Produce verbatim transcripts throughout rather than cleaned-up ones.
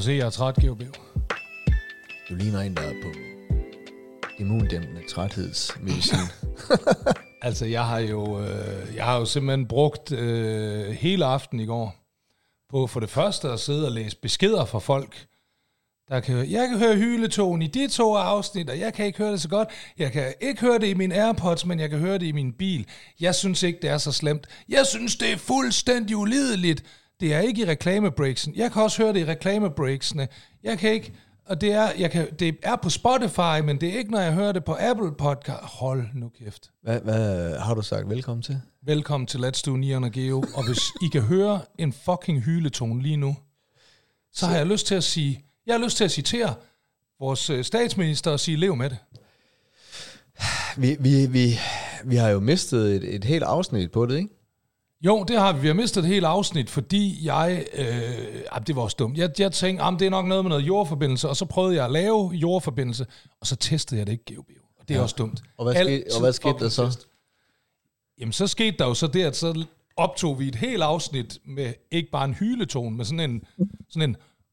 se, jeg er træt, G B. Du ligner en, der er på immundæmpende træthedsmedicin. Altså, jeg har jo, øh, jeg har jo simpelthen brugt øh, hele aften i går på for det første at sidde og læse beskeder fra folk, der kan høre, jeg kan høre hyletone i de to afsnit, og jeg kan ikke høre det så godt. Jeg kan ikke høre det i min AirPods, men jeg kan høre det i min bil. Jeg synes ikke, det er så slemt. Jeg synes, det er fuldstændig ulideligt. Det er ikke i reklamebreaksene. Jeg kan også høre det i reklamebreaksene. Jeg kan ikke, og det er, jeg kan, det er på Spotify, men det er ikke, når jeg hører det på Apple Podcast. Hold nu kæft. Hvad, hvad har du sagt velkommen til? Velkommen til Let's Do Nian Geo. Og hvis I kan høre en fucking hyletone lige nu, så, så har jeg lyst til at sige, jeg har lyst til at citere vores statsminister og sige, lev med det. Vi, vi, vi, vi har jo mistet et, et helt afsnit på det, ikke? Jo, det har vi. Vi har mistet et helt afsnit, fordi jeg... Øh, det var også dumt. Jeg, jeg tænkte, det er nok noget med noget jordforbindelse, og så prøvede jeg at lave jordforbindelse, og så testede jeg det ikke, G B. Og det er ja. også dumt. Og hvad, skete, og hvad skete der så? Test. Jamen, så skete der jo så det, at så optog vi et helt afsnit med ikke bare en hyletone, men sådan en... Sådan en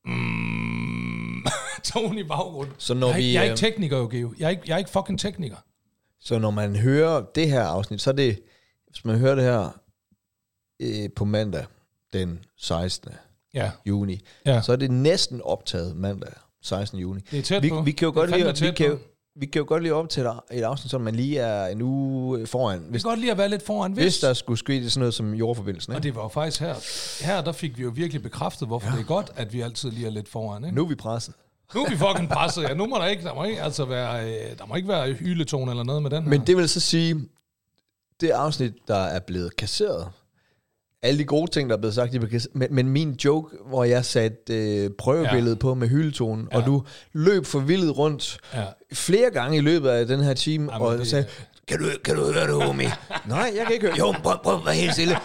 mm, tone i baggrunden. Så når jeg, vi, jeg er ikke tekniker, jo, Geo. Jeg er ikke, jeg er ikke fucking tekniker. Så når man hører det her afsnit, så er det... Hvis man hører det her øh, på mandag den sekstende Ja. juni, ja. så er det næsten optaget mandag sekstende juni. Det er tæt vi, på. Vi kan jo godt lide, vi kan, på. vi kan jo godt lige optage et afsnit, så man lige er en uge foran. Hvis, vi kan godt lige at være lidt foran. Hvis, hvis der skulle ske sådan noget som jordforbindelsen. Ikke? Og det var jo faktisk her. Her der fik vi jo virkelig bekræftet, hvorfor ja. det er godt, at vi altid lige er lidt foran. Ikke? Nu er vi presset. Nu er vi fucking presset, ja. Nu må der ikke, der må ikke, altså være, der må ikke være hyletone eller noget med den her. Men det vil så sige, det afsnit, der er blevet kasseret, alle de gode ting, der er blevet sagt, de er blevet men, men min joke, hvor jeg satte øh, prøvebilledet ja. på med hyletone, ja. og du løb forvildet rundt ja. flere gange i løbet af den her time, Jamen, og det, sagde, kan du, kan du høre det, homie? Nej, jeg kan ikke høre. Jo, prøv, prøv at være helt stille.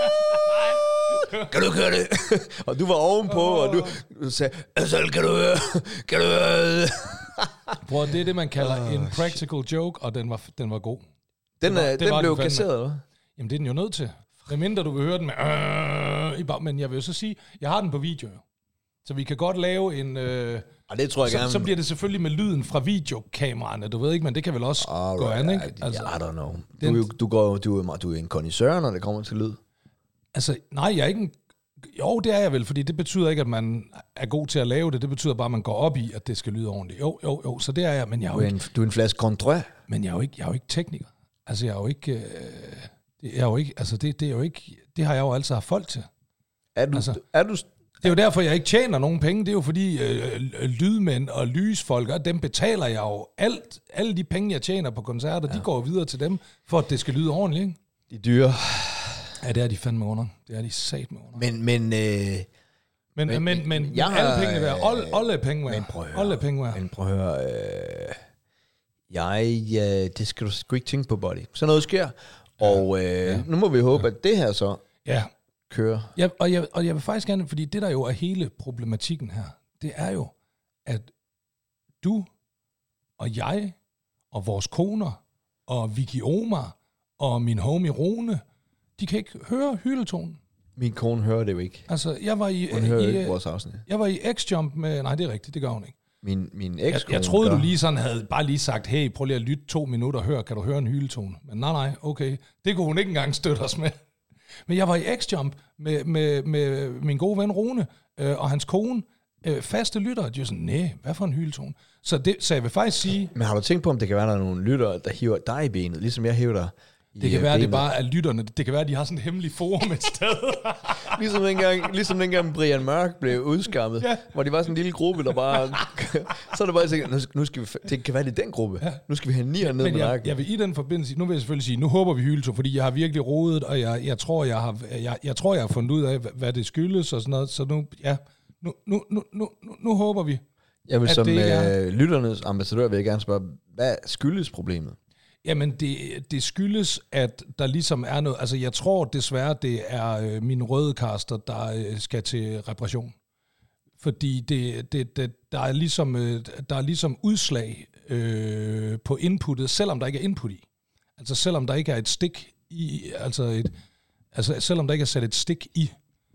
Kan du høre det? Og du var ovenpå, oh. og du, du sagde, altså, kan du høre? Kan du høre det? Bror, det er det, man kalder oh, en practical joke, og den var, den var god. Den, var, den blev den kasseret, eller? Jamen, det er den jo nødt til. Men mindre du vil høre den med, øh, i bag, men jeg vil jo så sige, jeg har den på video, så vi kan godt lave en, øh, og det tror jeg så, gerne. så bliver det selvfølgelig med lyden fra videokameraerne, du ved ikke, men det kan vel også Alright, gå an, ikke? Altså, I don't know. Du, den, du, går, du, er, du er en kondisør, når det kommer til lyd. Altså, nej, jeg er ikke en, jo, det er jeg vel, fordi det betyder ikke, at man er god til at lave det, det betyder bare, at man går op i, at det skal lyde ordentligt. Jo, jo, jo, så det er jeg, men jeg er jo ikke... En, du er en flaske Condré. Men jeg er jo ikke, jeg er jo ikke tekniker. Altså, jeg er jo ikke... Øh, Det er jo ikke, altså det, det er jo ikke, det har jeg jo altid haft folk til. Er du, altså, er du, det er jo derfor, jeg ikke tjener nogen penge. Det er jo fordi øh, lydmænd og lysfolk, og dem betaler jeg jo alt. Alle de penge, jeg tjener på koncerter, ja. de går videre til dem, for at det skal lyde ordentligt, ikke? De dyre. Ja, det er de fandme under. Det er de sat med under. Men, men, øh, men, men, men, men jeg alle har, pengene værd. Alle, alle penge værd. Men prøv at høre. Alle penge værd. Men prøv at høre. Øh, jeg, ja, det skal du sgu ikke tænke på, buddy. Så noget sker. Og øh, ja. nu må vi håbe, ja. at det her så ja. kører. Ja, og, jeg, og jeg vil faktisk gerne, fordi det der jo er hele problematikken her, det er jo, at du og jeg og vores koner og Vicky Omar og min homie Rune, de kan ikke høre hyletonen. Min kone hører det jo ikke. Altså, jeg var i... Hun hører i, ikke vores afsnit. Jeg var i X-Jump med... Nej, det er rigtigt, det gør hun ikke. Min, min eks jeg, jeg troede, gør. du lige sådan havde bare lige sagt, hey, prøv lige at lytte to minutter og hør, kan du høre en hyletone? Men nej, nej, okay. Det kunne hun ikke engang støtte os med. Men jeg var i X-Jump med, med, med min gode ven Rune øh, og hans kone, øh, faste lyttere. De var sådan, nej, hvad for en hyletone? Så, det, så jeg vil faktisk sige... Men har du tænkt på, om det kan være, der er nogle lyttere, der hiver dig i benet, ligesom jeg hiver dig? Det kan være, benet. Det bare er lytterne. Det kan være, de har sådan et hemmeligt forum et sted. ligesom, dengang, ligesom dengang Brian Mørk blev udskammet, ja. hvor de var sådan en lille gruppe, der bare... så er det bare sådan, nu skal vi... Det kan være, det er den gruppe. Ja. Nu skal vi have nier ned Men med jeg, nakken. jeg vil i den forbindelse... Nu vil jeg selvfølgelig sige, nu håber vi hyletone, fordi jeg har virkelig rodet, og jeg, jeg, tror, jeg, har, jeg, jeg tror, jeg har fundet ud af, hvad det skyldes og sådan noget. Så nu, ja, nu, nu, nu, nu, nu håber vi, Jeg vil som øh, lytternes ambassadør vil jeg gerne spørge, hvad skyldes problemet? Jamen, det, det skyldes, at der ligesom er noget... Altså, jeg tror desværre, det er øh, min røde kaster, der øh, skal til reparation. Fordi det, det, det, der, er ligesom, øh, der er ligesom udslag øh, på inputtet, selvom der ikke er input i. Altså, selvom der ikke er et stik i... Altså, et, altså selvom der ikke er sat et stik i.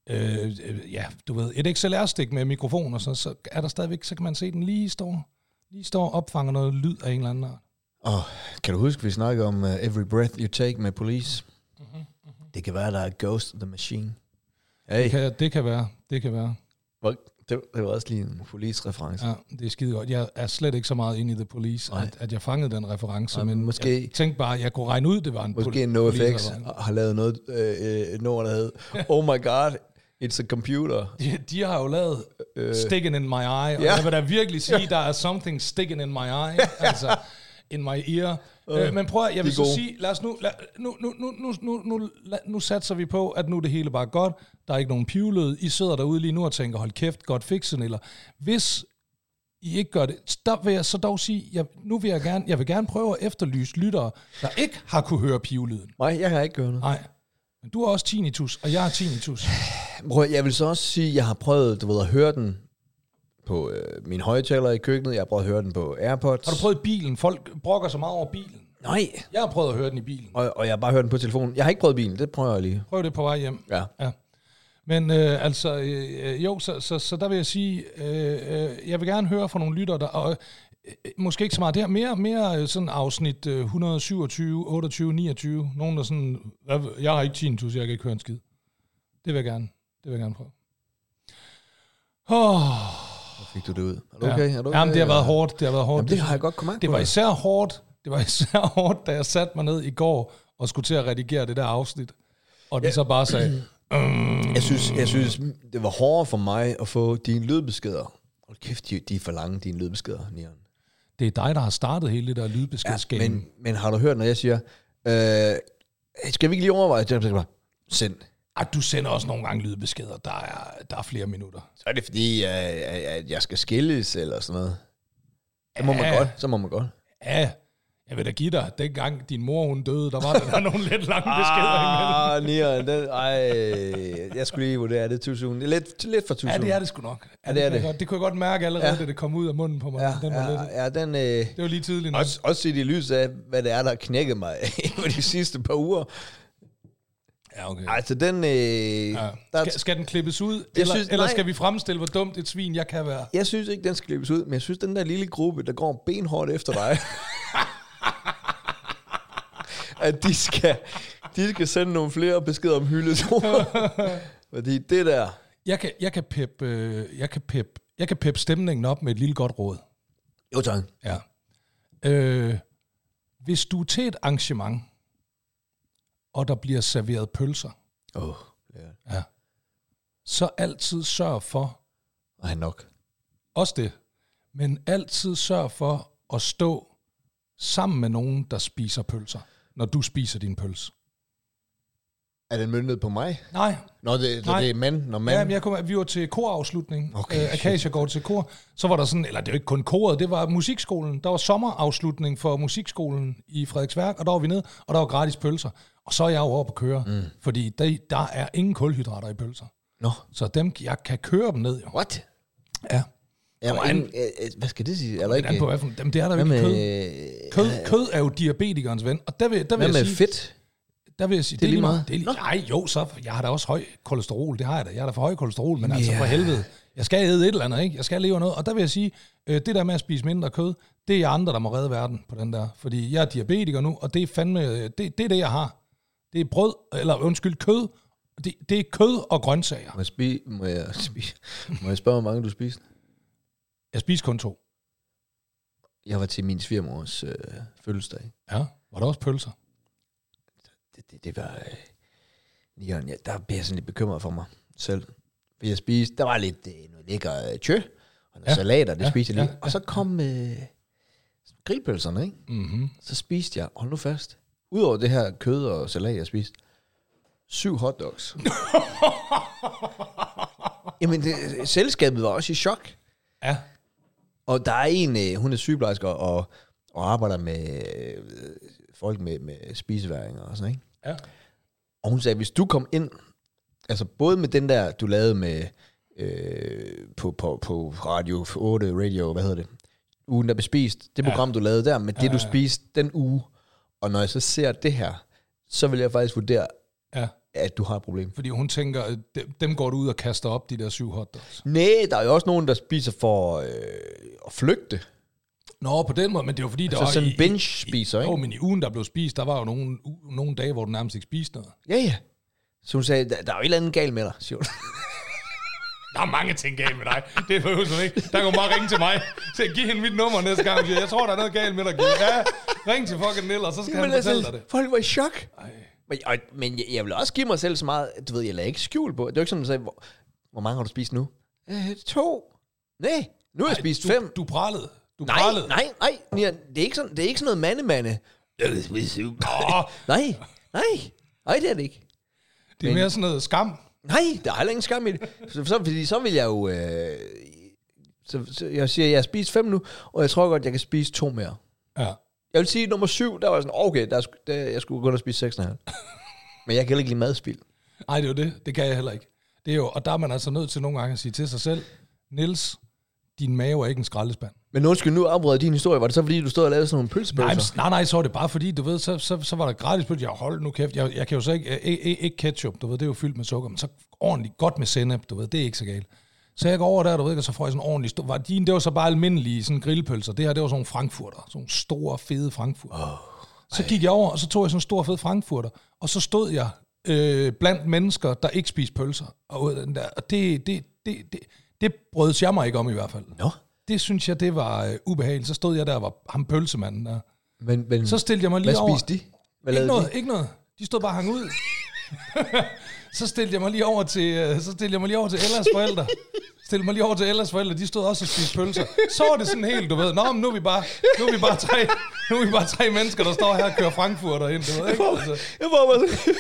øh, øh, ja, du ved, et X L R-stik med mikrofon, og så, så er der stadigvæk, så kan man se den lige står, lige står og opfanger noget lyd af en eller anden art. Oh, kan du huske, vi snakkede om uh, Every Breath You Take med Police? Mm-hmm, mm-hmm. Det kan være, der er Ghost of the Machine. Hey. Det, kan, det kan være, det kan være. Det, det var også lige en Police-reference. Ja, det er skide godt. Jeg er slet ikke så meget inde i The Police, at, at jeg fangede den reference, Ej, men måske, jeg tænkte bare, at jeg kunne regne ud, det var en Måske pol- NoFX har lavet noget, øh, et nummer, der hed Oh my god, it's a computer. De, de har jo lavet øh, Sticking in my eye, og yeah. jeg vil da virkelig sige, der er something sticking in my eye, altså in my ear. Øh, øh, men prøv at, jeg vil så gode. sige, lad os nu, lad, nu, nu, nu, nu, nu, nu, lad, nu satser vi på, at nu er det hele bare godt, der er ikke nogen pivlød, I sidder derude lige nu og tænker, hold kæft, godt fiksen, eller hvis I ikke gør det, der vil jeg så dog sige, jeg, nu vil jeg gerne, jeg vil gerne prøve at efterlyse lyttere, der ikke har kunne høre pivlyden. Nej, jeg har ikke hørt noget. Nej, men du har også tinnitus, og jeg har tinnitus. Prøv, jeg vil så også sige, at jeg har prøvet, du ved, at høre den på øh, min højttaler i køkkenet, jeg har prøvet at høre den på AirPods. Har du prøvet bilen? Folk brokker så meget over bilen. Nej. Jeg har prøvet at høre den i bilen. Og, og jeg har bare hørt den på telefonen. Jeg har ikke prøvet bilen, det prøver jeg lige. Prøv det på vej hjem. Ja. Ja. Men øh, altså, øh, jo, så, så, så der vil jeg sige, øh, øh, jeg vil gerne høre fra nogle lyttere, der, og øh, måske ikke så meget der, mere, mere sådan afsnit øh, et hundrede syvogtyve, otteogtyve, niogtyve, nogen der sådan, jeg har ikke tinnitus, jeg kan ikke høre en skid. Det vil jeg gerne, det vil jeg gerne prøve. Åh... Oh. Fik du det ud? Er du okay? Ja. Er du okay? Jamen, det har været hårdt. Det har været hårdt. Jamen, det har jeg godt kommet Det på. var især hårdt. Det var især hårdt, da jeg satte mig ned i går og skulle til at redigere det der afsnit. Og de ja. så bare sagde... Mm. Jeg synes, jeg synes, det var hårdere for mig at få dine lydbeskeder. Hold kæft, de, de er for lange, dine lydbeskeder, Nian. Det er dig, der har startet hele det der lydbeskedsgame. Ja, men, men har du hørt, når jeg siger, øh, skal vi ikke lige overveje det? Send. Ej, du sender også nogle gange lydbeskeder, der er, der er flere minutter. Så er det fordi, at jeg skal skilles eller sådan noget. Så må ja. man godt. Så må man godt. Ja, jeg vil da give dig, dengang din mor hun døde, der var der nogle lidt lange beskeder imellem. Ah, Nian, den, ej, jeg skulle lige vurdere, det er too soon. Det er lidt, lidt for too soon. Ja, det er det sgu nok. Ja, ja det, det er det. Det kunne jeg godt mærke allerede, ja. da det kom ud af munden på mig. Ja, den var ja, lidt, ja, den, øh, det var lige tidligt nok. Også, også set i lys af, hvad det er, der knækkede mig på de sidste par uger. Ja, okay. Altså, den... Øh, ja. skal, skal den klippes ud, eller, synes, eller skal vi fremstille, hvor dumt et svin jeg kan være? Jeg synes ikke, den skal klippes ud, men jeg synes, den der lille gruppe, der går benhårdt efter dig, at de skal, de skal sende nogle flere beskeder om hyldeture. Fordi det der... Jeg kan, jeg kan peppe øh, jeg kan pep, jeg kan pep stemningen op med et lille godt råd. Jo, tak. Ja. Øh, hvis du er til et arrangement, og der bliver serveret pølser, oh, yeah. ja, så altid sørg for... Ej, nok. Også det. Men altid sørg for at stå sammen med nogen, der spiser pølser, når du spiser din pølse. Er den møntet på mig? Nej. Nå, det, Nej. det er mand, når mand... Ja, men jeg kom, vi var til korafslutning. Okay, uh, Acacia går til kor. Så var der sådan, eller det er jo ikke kun koret, det var musikskolen. Der var sommerafslutning for musikskolen i Frederiksværk, og der var vi nede, og der var gratis pølser. Og så er jeg jo oppe at køre, mm. fordi der, der er ingen kulhydrater i pølser. Nå. Så dem, jeg kan køre dem ned, jo. What? Ja. Jamen, en, hvad skal det sige? Eller ikke? På, hvad for, jamen, det er der jo ikke kød. Kød, kød er jo diabetikernes ven. Og der vil, der vil hvad jeg med sige, fedt? Der vil jeg sige, det er lige meget. Det er lige, nej, jo, så jeg har da også høj kolesterol. Det har jeg da. Jeg har da for høj kolesterol, men yeah. altså for helvede. Jeg skal æde et eller andet, ikke? Jeg skal leve noget. Og der vil jeg sige, det der med at spise mindre kød, det er andre, der må redde verden på den der. Fordi jeg er diabetiker nu, og det er fandme, det, det er det, jeg har. Det er brød, eller undskyld, kød. Det, det er kød og grøntsager. Må jeg, spise, må jeg, spise, må jeg spørge, hvor mange du spiste? Jeg spiser kun to. Jeg var til min svigermors øh, fødselsdag. Ja, var der også pølser? Det, det, det var... Øh, ja, der blev jeg sådan lidt bekymret for mig selv. For jeg spiste... Der var lidt øh, noget lækker øh, tjø, og noget ja. salater, det ja. spiste jeg lige. Ja. Og så kom øh, grillpølserne, ikke? Mm-hmm. Så spiste jeg, hold nu fast, udover det her kød og salat, jeg spiste, syv hotdogs. Jamen, det, selskabet var også i chok. Ja. Og der er en, hun er sygeplejerske og, og arbejder med øh, folk med, med spiseværinger og sådan, ikke? Ja. Og hun sagde, hvis du kom ind, altså både med den der, du lavede med øh, på, på, på Radio otte, Radio, hvad hedder det? Ugen, der blev spist. Det program, ja. du lavede der, med det, ja, ja, ja. du spiste den uge. Og når jeg så ser det her, så vil jeg faktisk vurdere, ja. at du har et problem. Fordi hun tænker, at dem går du ud og kaster op, de der syv hotdogs. Nej, der er jo også nogen, der spiser for øh, at flygte. Nå, på den måde, men det var fordi, der altså var... sådan i, binge-spiser, ikke? Jo, men i ugen, der blev spist, der var jo nogle, nogle dage, hvor du nærmest ikke spiste noget. Ja, ja. Så hun sagde, der, der er jo et eller andet galt med dig, siger hun. Der er mange ting galt med dig. Det behøver du ikke. Der kan man bare ringe til mig. Så giv hende mit nummer næste gang. Jeg tror, der er noget galt med dig. Ja, ring til fucking Nil, og så skal men han fortælle altså, dig det. Folk var i chok. Ej. Men, og, men jeg, jeg vil også give mig selv så meget, du ved, jeg lader ikke skjul på. Det er jo ikke sådan, at du sagde, hvor, hvor mange har du spist nu? Øh, to. Nej, nu har jeg spist du, fem. Du prallede. Du nej, prallede. nej, nej, nej. Det er ikke sådan, det er ikke sådan noget mande-mande. Jeg vil spise syv. Nej, nej. Nej, det er det ikke. Det er men, mere sådan noget skam. Nej, der er heller ingen skam i det. Så, så, fordi så vil jeg jo... Øh, så, så jeg siger, jeg har spist fem nu, og jeg tror godt, jeg kan spise to mere. Ja. Jeg vil sige, nummer syv, der var sådan, okay, der, der, jeg skulle gå og spise seks og halv. Men jeg kan heller ikke lide madspild. Nej, det er jo det. Det kan jeg heller ikke. Det er jo, og der er man altså nødt til nogle gange at sige til sig selv, Niels, din mave er ikke en skraldespand. Men undskyld, nu afbryder din historie. Var det så, fordi du stod og lavede sådan nogle pølsebølser? Nej, nej, nej, så var det bare fordi, du ved, så, så, så var der gratis pølse. Jeg holdt nu kæft. Jeg, jeg kan jo så ikke, ikke, ikke ketchup, du ved, det er jo fyldt med sukker, men så ordentligt godt med sennep, du ved, det er ikke så galt. Så jeg går over der, du ved, og så får jeg sådan ordentligt stor. Var din, det var så bare almindelige sådan grillpølser. Det her, det var sådan nogle frankfurter, sådan nogle store, fede frankfurter. Oh, så gik jeg over, og så tog jeg sådan en stor, fed frankfurter, og så stod jeg øh, blandt mennesker, der ikke spiste pølser. Og, den der, og det, det, det, det, det brød jeg mig ikke om i hvert fald. Nå. Det synes jeg, det var øh, ubehageligt. Så stod jeg der og var ham pølsemanden der. Men, men, så stillede jeg mig lige hvad over. Hvad spiste de? Hvad ikke noget, de? ikke noget. De stod bare og hang ud. så stillede jeg mig lige over til, så stillede jeg mig lige over til Ellas forældre. Stillede mig lige over til Ellas forældre. De stod også og spiste pølser. Så var det sådan helt, du ved. Nå, men nu er vi bare, nu er vi bare tre, nu er vi bare tre mennesker, der står her og kører Frankfurter ind. Du ved, ikke? Altså. Jeg var bare sådan...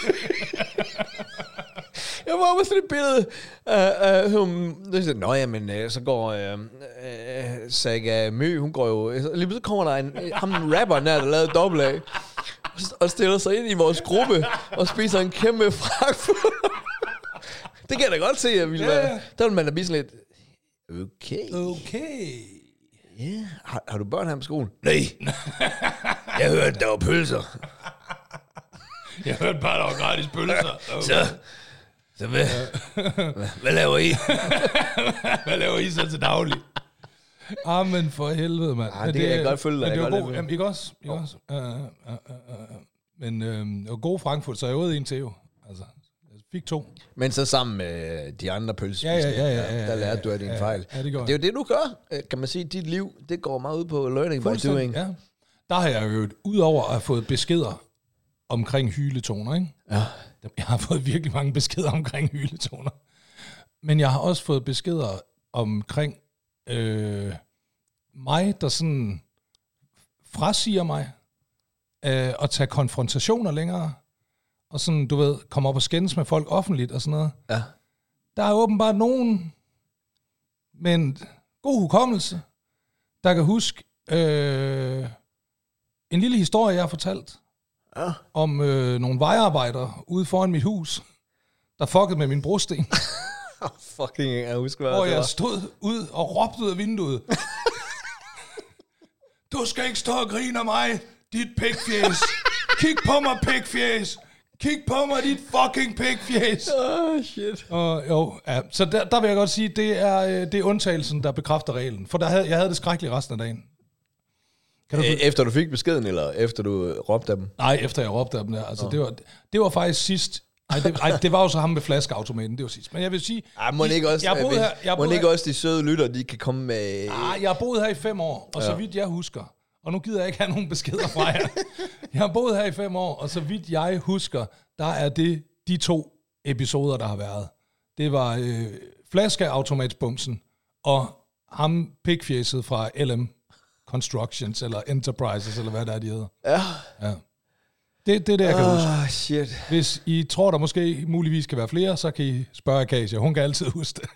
Jeg var med sådan et billede af uh, uh, hun. Nå ja, men uh, så går uh, uh, Saga Mø, hun går jo... Lige pludselig kommer der en, ham en rapper der, der lavede dobbelt af, og stiller sig ind i vores gruppe og spiser en kæmpe Frankfurt. Det kan jeg da godt se, at ville yeah. være. Der vil man da blive sådan lidt... Okay. Okay. Ja, yeah. har, har du børn her på skolen? Nej. Jeg hørte, der var pølser. Jeg hørte bare, der var gratis pølser. Okay. Så... Så hvad, hvad, hvad laver I? Hvad laver I så til daglig? Ah, men for helvede, mand. Ah, det kan jeg godt følge dig. Men det var var god, jamen, ikke også? Ikke oh. også? Uh, uh, uh, uh. Men øh, det var god Frankfurt, så jeg åd en til jo. Altså, jeg fik to. Men så sammen med de andre pølser, ja, ja, ja, ja, ja, der lærte du af din ja, fejl. Ja, det, det er jo det, du gør, kan man sige. Dit liv, det går meget ud på learning by doing. Ja. Der har jeg jo, udover at have fået beskeder omkring hyletoner, ikke? Ja. Jeg har fået virkelig mange beskeder omkring hyletoner. Men jeg har også fået beskeder omkring øh, mig, der sådan frasiger mig øh, at tage konfrontationer længere, og sådan, du ved, komme op og skændes med folk offentligt og sådan noget. Ja. Der er åbenbart nogen med en god hukommelse, der kan huske øh, en lille historie, jeg har fortalt, ja. om øh, nogle vejarbejdere ude foran mit hus, der fuckede med min brosten. Oh, fucking, jeg husker, hvad hvor det jeg var. stod ud og råbte ud af vinduet. Du skal ikke stå og grine af mig, dit pikfjæs. Kig på mig, pikfjæs. Kig på mig, dit fucking pikfjæs. Oh, shit. Og, jo, ja. Så der, der vil jeg godt sige, det er, det er undtagelsen, der bekræfter reglen. For der havde, jeg havde det skrækkeligt resten af dagen. Kan du... Efter du fik beskeden, eller efter du råbte af dem? Nej, efter jeg råbte af dem der. Altså, oh. det, var, det var faktisk sidst. Ej det, ej, det var jo så ham med flaskeautomaten, det var sidst. Men jeg vil sige... Ej, må ikke også, jeg boede her, jeg må boede ikke her, også de søde lytter, de kan komme med... Nej, jeg har boet her i fem år, og ja. så vidt jeg husker, og nu gider jeg ikke have nogen beskeder fra jer. Jeg har boet her i fem år, og så vidt jeg husker, der er det de to episoder, der har været. Det var øh, flaskeautomatsbumsen, og ham pikfjæset fra L M Constructions, eller Enterprises, eller hvad der er, de hedder. Ja. Ja. Det, det er det, jeg kan oh, huske. Shit. Hvis I tror, der måske muligvis kan være flere, så kan I spørge Akasia. Hun kan altid huske det.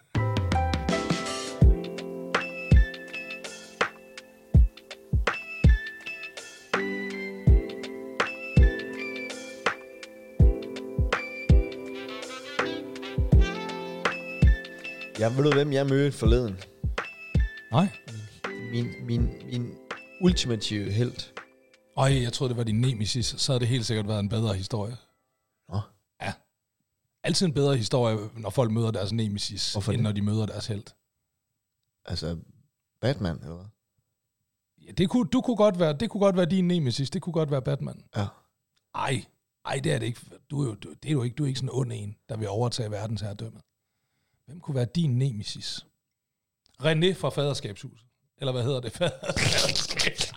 Jeg ved du, hvem jeg mødte forleden? Nej. Min, min, min ultimative helt. Øj, jeg troede, det var din nemesis. Så havde det helt sikkert været en bedre historie. Nå. Ja. altid en bedre historie, når folk møder deres nemesis, end det? Når de møder deres helt. Altså, Batman, eller hvad? Ja, det kunne, du kunne godt være, det kunne godt være din nemesis, det kunne godt være Batman. Ja. Ej, ej, det er det ikke. Du er jo, du, det er jo ikke, du er ikke sådan en ond en, der vil overtage verdensherredømmet. Hvem kunne være din nemesis? René fra Faderskabshuset. Eller hvad hedder det? Faderskabshuset.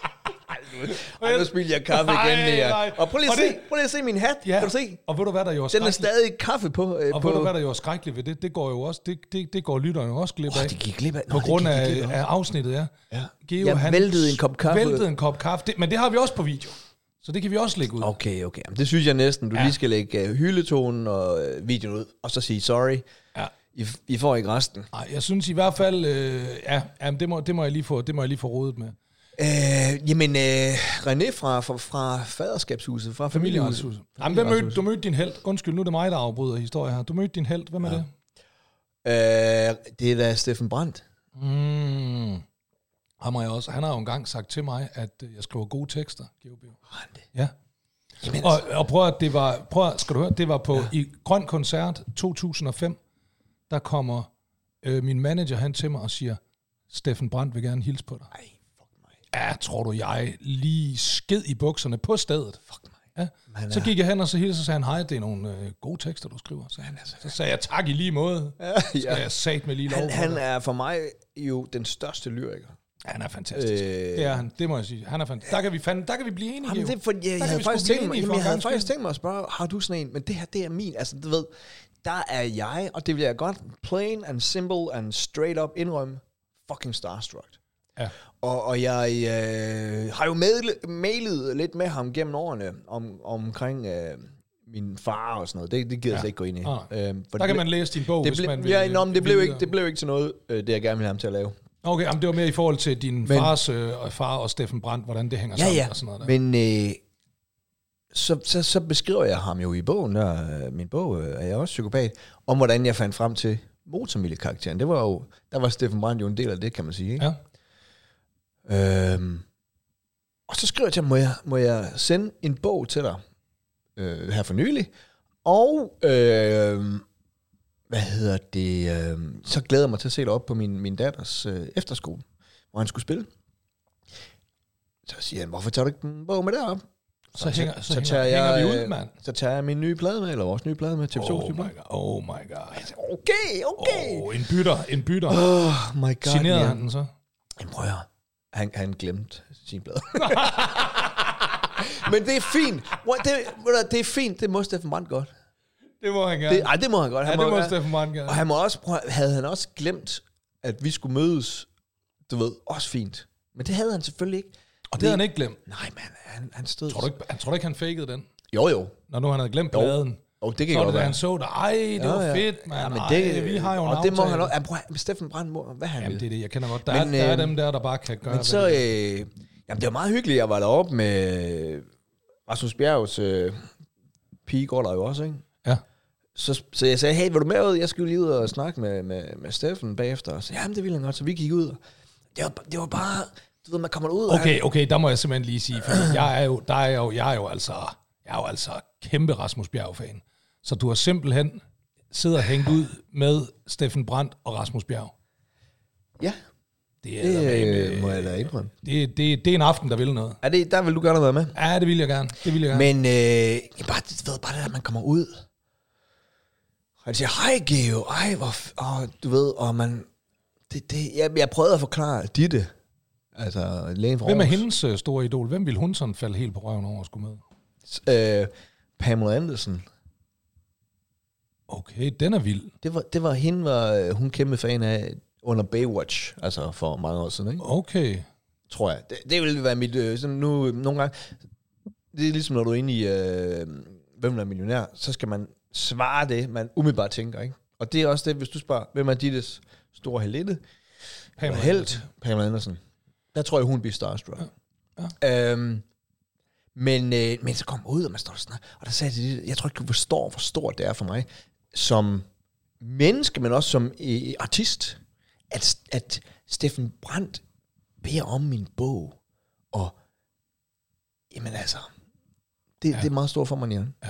Ej, nu spiller jeg kaffe igen der. Og prøv lige at se, prøv lige at se min hat. Ja. Kan du se? Og ved du hvad der jo er Den er stadig kaffe på. Øh, og på. ved du hvad der jo er skrækkeligt ved det? Det går jo også, det, det, det går lytterne jo også glip af. Oh, det gik glip af. Nå, på grund af, af afsnittet, ja. ja. Geo, jeg han væltede en kop kaffe. Væltede en kop kaffe. Det, men det har vi også på video. Så det kan vi også lægge ud. Okay, okay. Det synes jeg næsten. Du ja. lige skal lægge uh, hyldetonen og uh, videoen ud, og så sige sorry. Ja. I, I får ikke resten. Nej, jeg synes i hvert fald, øh, ja, ja det, må, det, må jeg lige få, det må jeg lige få rodet med. Øh, jamen, øh, René fra, fra, fra Faderskabshuset, fra Familiehuset. Jamen, hvem mødte, du mødte din helt? Undskyld, nu er det mig, der afbryder historien her. Du mødte din helt. Hvem er ja. det? Øh, det er da Steffen Brandt. Mm. Han, jeg også. Han har jo engang sagt til mig, at jeg skriver gode tekster. G O B. Ja. Jamen, og, og prøv at det var, prøv at, skal du høre, det var på ja. i Grøn Koncert to tusind og fem, der kommer øh, min manager hen til mig og siger, Steffen Brandt vil gerne hilse på dig. Ej, fuck mig. Ja, tror du, jeg lige sked i bukserne på stedet. Fuck mig. Ja. Er... Så gik jeg hen og så hilste, og sagde han, hej, det er nogle øh, gode tekster, du skriver. Så, han, så sagde jeg, tak i lige måde. Ja, ja. Så jeg sat med lige lov. Han, han er for mig jo den største lyriker. Han er fantastisk. Øh... Det er han, det må jeg sige. Han er fantastisk. Der kan vi, fandme, der kan vi blive enige. Jamen, det er for, jeg, jeg, jeg havde faktisk tænkt mig, jeg havde faktisk tænkt mig at spørge, har du sådan en? Men det her, det er min. Altså, du ved, der er jeg, og det vil jeg godt plain and simple and straight up indrømme, fucking starstruck. Ja. Og, og jeg øh, har jo mailet, mailet lidt med ham gennem årene om, omkring øh, min far og sådan noget. Det, det gider jeg ja. slet ikke gå ind i. Ah. Øhm, der kan man læse din bog, det hvis ble, man vil. Ja, nå, men det, blev ikke, det blev ikke til noget, øh, det jeg gerne ville have ham til at lave. Okay, jamen det var mere i forhold til din men, fars øh, far og Steffen Brandt, hvordan det hænger ja, sammen ja. og sådan noget der. Men øh, så, så, så beskriver jeg ham jo i bogen, der, min bog øh, er jeg også psykopat, om hvordan jeg fandt frem til motormille-karakteren. Det var jo, der var Steffen Brandt jo en del af det, kan man sige, ikke? Ja. Øhm, og så skriver jeg til ham, må jeg, må jeg sende en bog til dig øh, her for nylig, og øh, hvad hedder det, øh, så glæder jeg mig til at se dig op på min, min datters øh, efterskole, hvor han skulle spille. Så siger han, hvorfor tager du ikke en bog med derop? Så, så, hænger, så, så tager hænger, jeg, hænger vi ud, mand. Så tager jeg min nye plade med, eller vores nye plade med, T V to. Oh my god, oh my god. Okay, okay. Oh, en bytter, en bytter. Oh my god. Signerede han den så? Jamen prøv at høre. Han, han glemte sin plade. Men det er fint. Det, det er fint, det må Steffen Brandt godt. Det må han gerne. Det, ej, det må han godt. Han ja, må, det må Steffen Brandt gerne. Og han må også, prøv, havde han også glemt, at vi skulle mødes, du ved, også fint. Men det havde han selvfølgelig ikke. Og det, det havde han ikke glemt? Nej, man, han, han stod... Tror du ikke, han tror du ikke, han fakede den? Jo, jo. Når nu han havde glemt pladen. Oh, det kan så godt det, han så det. Ej, det ja, var fedt, man. Ja, men det, Ej, vi har jo en og aftale. det må han også... Ja, prøv, Steffen Brandt må... Hvad han Jamen, vil. det er det, jeg kender godt. Der, men, er, der er dem der, der bare kan gøre... Men så... Øh, jamen, det var meget hyggeligt. Jeg var deroppe med Rasmus Bjergs øh, pige, går der jo også, ikke? Ja. Så, så jeg sagde, hey, vil du med ud? Jeg skulle lige ud og snakke med, med, med Steffen bagefter. Og så jamen, det ville han godt. Så vi gik ud. Det var, det var bare... Du ved, man kommer ud... Okay, han, okay, der må jeg simpelthen lige sige, for jeg er jo, der er jo, jeg er jo altså... Jeg er jo altså kæmpe Rasmus Bjerg-fan. Så du har simpelthen siddet og hængt ud med Steffen Brandt og Rasmus Bjerg. Ja. Det, er det med, må jeg da indrømme. Det, det, det er en aften, der vil noget. Er det, der vil du gerne være med? Ja, det vil jeg gerne. Det vil jeg gerne. Men øh, bare, du ved, bare det, at man kommer ud. Og han siger, hej Geo, ej, hvor... Og, du ved, og man... Det, det, jeg, jeg prøvede at forklare Ditte. Altså, lægen fra Hvem er hendes uh, store idol? Hvem ville hun sådan falde helt på røven over at skulle med? Øh, Pamela Anderson. Okay, den er vild. Det var, det var hende, var hun kæmpe fan af under Baywatch, altså for mange år siden, ikke? Okay. Tror jeg. Det, det ville være mit... Øh, sådan nu, nogle gange... Det er ligesom, når du er inde i øh, Hvem er millionær, så skal man svare det, man umiddelbart tænker, ikke? Og det er også det, hvis du spørger, hvem er Dittes store helinde? Pamela Helt, Pamela Anderson. Der tror jeg, hun bliver starstruck. Ja. Ja. Øhm, men, øh, men så kom jeg ud, og man står sådan her, og der sagde jeg, jeg tror ikke, du forstår, hvor stort det er for mig, som menneske, men også som øh, artist, at, at Steffen Brandt beder om min bog, og jamen altså, det, ja. det er meget stort for mig, Jan. Ja.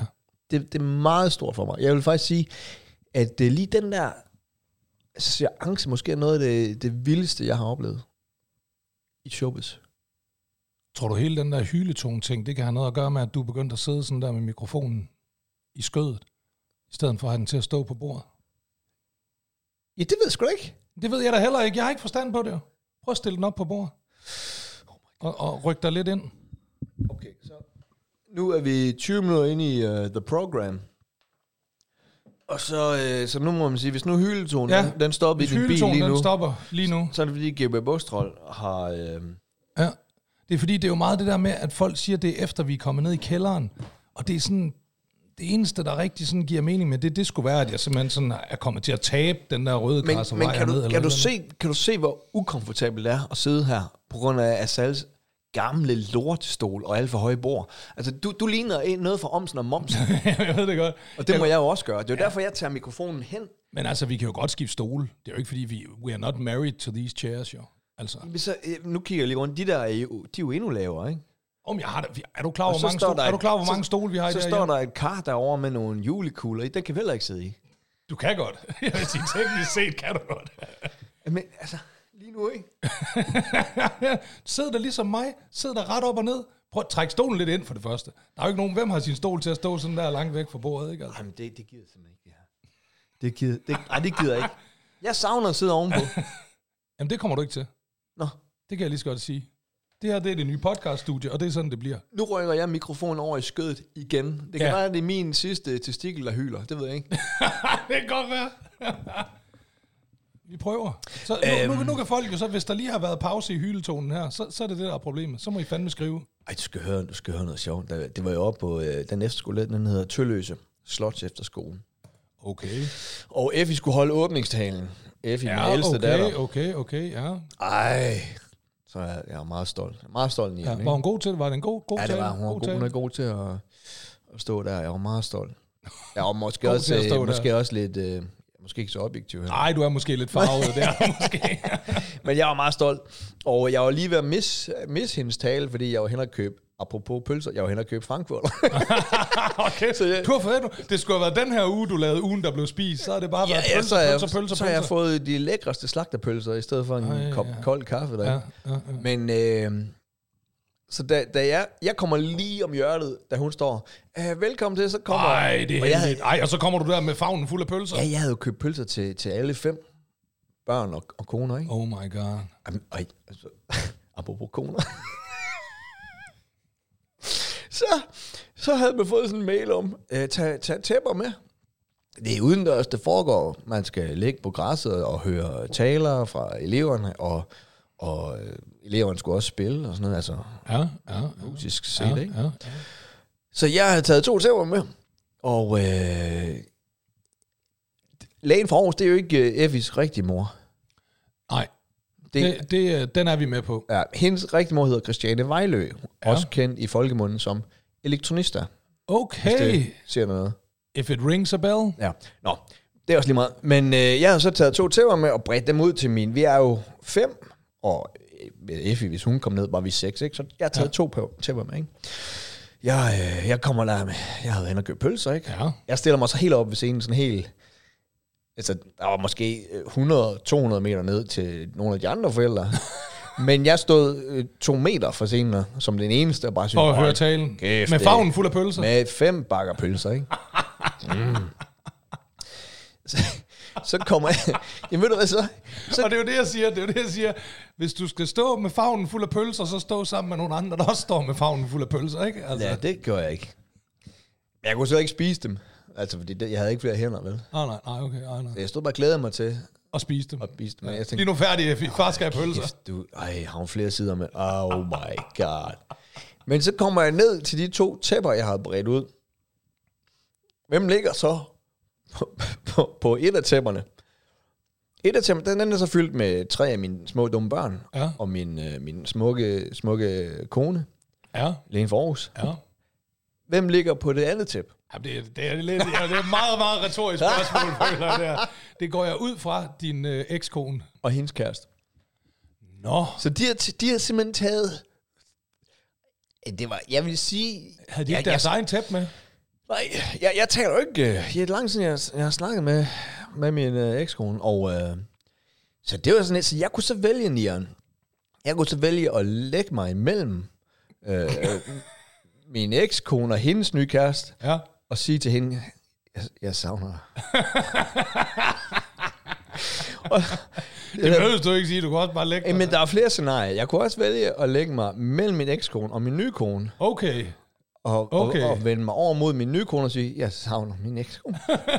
det, det er meget stort for mig. Jeg vil faktisk sige, at det lige den der seance måske er noget af det, det vildeste, jeg har oplevet i showbiz. Tror du hele den der hyletone-ting, det kan have noget at gøre med, at du begyndte at sidde sådan der med mikrofonen i skødet, i stedet for at have den til at stå på bordet? Ja, det ved jeg sgu da ikke. Det ved jeg da heller ikke. Jeg har ikke forstand på det. Prøv at stille den op på bordet. Oh og, og ryk dig lidt ind. Okay, så nu er vi tyve minutter inde i uh, The Program. Og så, uh, så nu må man sige, hvis nu hyletonen, ja, den, den stopper i din bil lige den nu. den stopper lige nu. Så er det fordi G B Bostrol har... Uh... Ja, det er fordi, det er jo meget det der med, at folk siger det efter, vi er kommet ned i kælderen. Og det er sådan... Det eneste, der rigtig sådan giver mening med det, det skulle være, at jeg simpelthen sådan er kommet til at tabe den der røde men, græs og men vejer kan du, ned. Kan du, se, kan du se, hvor ukomfortabelt det er at sidde her, på grund af Asals gamle lortestol og alt for høje bord? Altså, du, du ligner noget fra Omsen og Momsen. Jeg ved det godt. Og det må jeg jo også gøre. Det er jo ja. derfor, jeg tager mikrofonen hen. Men altså, vi kan jo godt skifte stole. Det er jo ikke, fordi vi we are not married to these chairs, jo. Altså. Så, nu kigger jeg lige rundt. De der er jo, de er jo endnu lavere, ikke? Om jeg har det. Er du klar over, hvor mange, stol, er du klar over, hvor mange stole vi har i så der? Så står der et kar derovre med nogle julekugler i. Den kan vi heller ikke sidde i. Du kan godt. Jeg vil sige, teknisk set kan du godt. Men altså, lige nu, ikke? Sid der ligesom mig. Sid der ret op og ned. Prøv at trække stolen lidt ind for det første. Der er jo ikke nogen, hvem har sin stol til at stå sådan der langt væk fra bordet, ikke? Altså. Jamen, det, det gider simpelthen ikke, det her. Det gider, det, nej, det gider jeg ikke. Jeg savner at sidde ovenpå. Jamen, det kommer du ikke til. Nå. Det kan jeg lige så godt sige. Det her, det er det nye podcaststudie, og det er sådan, det bliver. Nu rykker jeg mikrofonen over i skødet igen. Det kan ja. være, at det er min sidste testikel, der hyler. Det ved jeg ikke. Det kan godt være. Vi prøver. Så nu, øhm. nu, nu kan folk jo så, hvis der lige har været pause i hyletonen her, så, så er det det, der er problemet. Så må I fandme skrive. Ej, du skal høre, du skal høre noget sjovt. Det var jo oppe på øh, den efterskole, den hedder Tølløse Slots Efterskolen. Okay. Og Effie skulle holde åbningstalen. Effie, ja, min ældste okay, datter. okay, okay, ja. Ej, så er jeg, jeg er meget stolt. Jeg er meget stolt i ja, hende. Var hun god til det? Var det en god, god ja, tale? Ja, det var hun. God, hun er god til at, at stå der. Jeg var meget stolt. Jeg var måske, også, øh, måske også lidt... Øh, måske ikke så objektiv. Nej, du er måske lidt farvet der, måske. Men jeg var meget stolt. Og jeg var lige ved at misse miss hendes tale, fordi jeg var hen og købe, apropos pølser, jeg var hen og købe frankfurter. Okay, så jeg, du har fået, det skulle have været den her uge, du lavede ugen, der blev spist. Så har det bare været ja, pølser, ja, pølser, pølser, pølser. Så har jeg fået de lækreste slagterpølser, i stedet for en Ej, kop ja. kold kaffe. Der. Ja, ja, ja. Men... Øh, så da, da jeg, jeg kommer lige om hjørnet, da hun står, velkommen til, så kommer... Ej, det er heldigt. Havde, Ej, og så kommer du der med favnen fuld af pølser. Ja, jeg havde jo købt pølser til, til alle fem børn og, og koner, ikke? Oh my god. Ej, altså, apropos koner. så, så havde man fået sådan en mail om, uh, tag, tag tæpper med. Det er udendørs, det foregår. Man skal ligge på græsset og høre taler fra eleverne, og... Og øh, eleverne skulle også spille og sådan noget, altså ja, ja, ja. musisk set, ja, ikke? Ja, ja. Så jeg havde taget to tæver med, og øh, lægen fra Aarhus, det er jo ikke uh, Effies rigtige mor. Nej, det, det, det, den er vi med på. Ja, hendes rigtige mor hedder Christiane Vejlø, ja. Også kendt i folkemunden som elektronista. Okay. Hvis det siger noget. If it rings a bell. Ja, nå, det er også lige meget. Men øh, jeg har så taget to tæver med og bredt dem ud til min. Vi er jo fem. Og Effie, hvis hun kom ned, var vi seks, ikke? Så jeg har taget ja. to tæpper med, ikke? Jeg, øh, jeg kommer der med, jeg havde hen og købt pølser, ikke? Ja. Jeg stiller mig så helt op ved scenen, sådan helt, altså, der var måske hundrede til to hundrede meter ned til nogle af de andre forældre. Men jeg stod øh, to meter fra scenen, som den eneste, og bare synes, for at høre talen. Kæft, med favnen fuld af pølser. Med fem bakker pølser, ikke? mm. Så, så kommer jeg... Jamen ved du hvad så? så? Og det er jo det, jeg siger. Det er jo det, jeg siger. Hvis du skal stå med favnen fuld af pølser, så stå sammen med nogle andre, der også står med favnen fuld af pølser, ikke? Altså. Ja, det gør jeg ikke. Jeg kunne så ikke spise dem. Altså, fordi det, jeg havde ikke flere hænder, vel? Nej, nej, nej, okay. Nej, nej. Jeg stod bare og glædede mig til... At spise dem. At spise dem. Ja. Jeg tænkte, lige nu færdig, Effie. Far skal have pølser. Du, ej, har hun flere sider med. Oh my god. Men så kommer jeg ned til de to tæpper, jeg havde bredt ud. Hvem ligger så på, på, på et af tæpperne? Et af tæpperne, den er så fyldt med tre af mine små dumme børn. Ja. Og min, øh, min smukke, smukke kone. Ja. Lene fra Aarhus. Ja. Hvem ligger på det andet tæppe? Ja, det, det, er lidt, ja, det er meget, meget retorisk spørgsmål, føler jeg der. Det går jeg ud fra din øh, ekskone. Og hendes kæreste. Nå. Så de har, de har simpelthen taget... Det var, jeg vil sige... Havde de ikke jeg, deres jeg, egen tæppe med? Nej, jeg, jeg taler jo ikke... Jeg er lang siden, jeg, jeg har snakket med, med min øh, ekskone, og... Øh, så det var sådan lidt, så jeg kunne så vælge, Nieren. Jeg kunne så vælge at lægge mig imellem øh, min ekskone og hendes nye kæreste, ja. og sige til hende, jeg, jeg savner dig. og, det behøver du ikke sige, du kan også bare lægge dig. Men der er flere scenarier. Jeg kunne også vælge at lægge mig mellem min ekskone og min nye kone. Okay. Og, okay. og, og vende mig over mod min nye kone og sige, jeg savner min ekskone.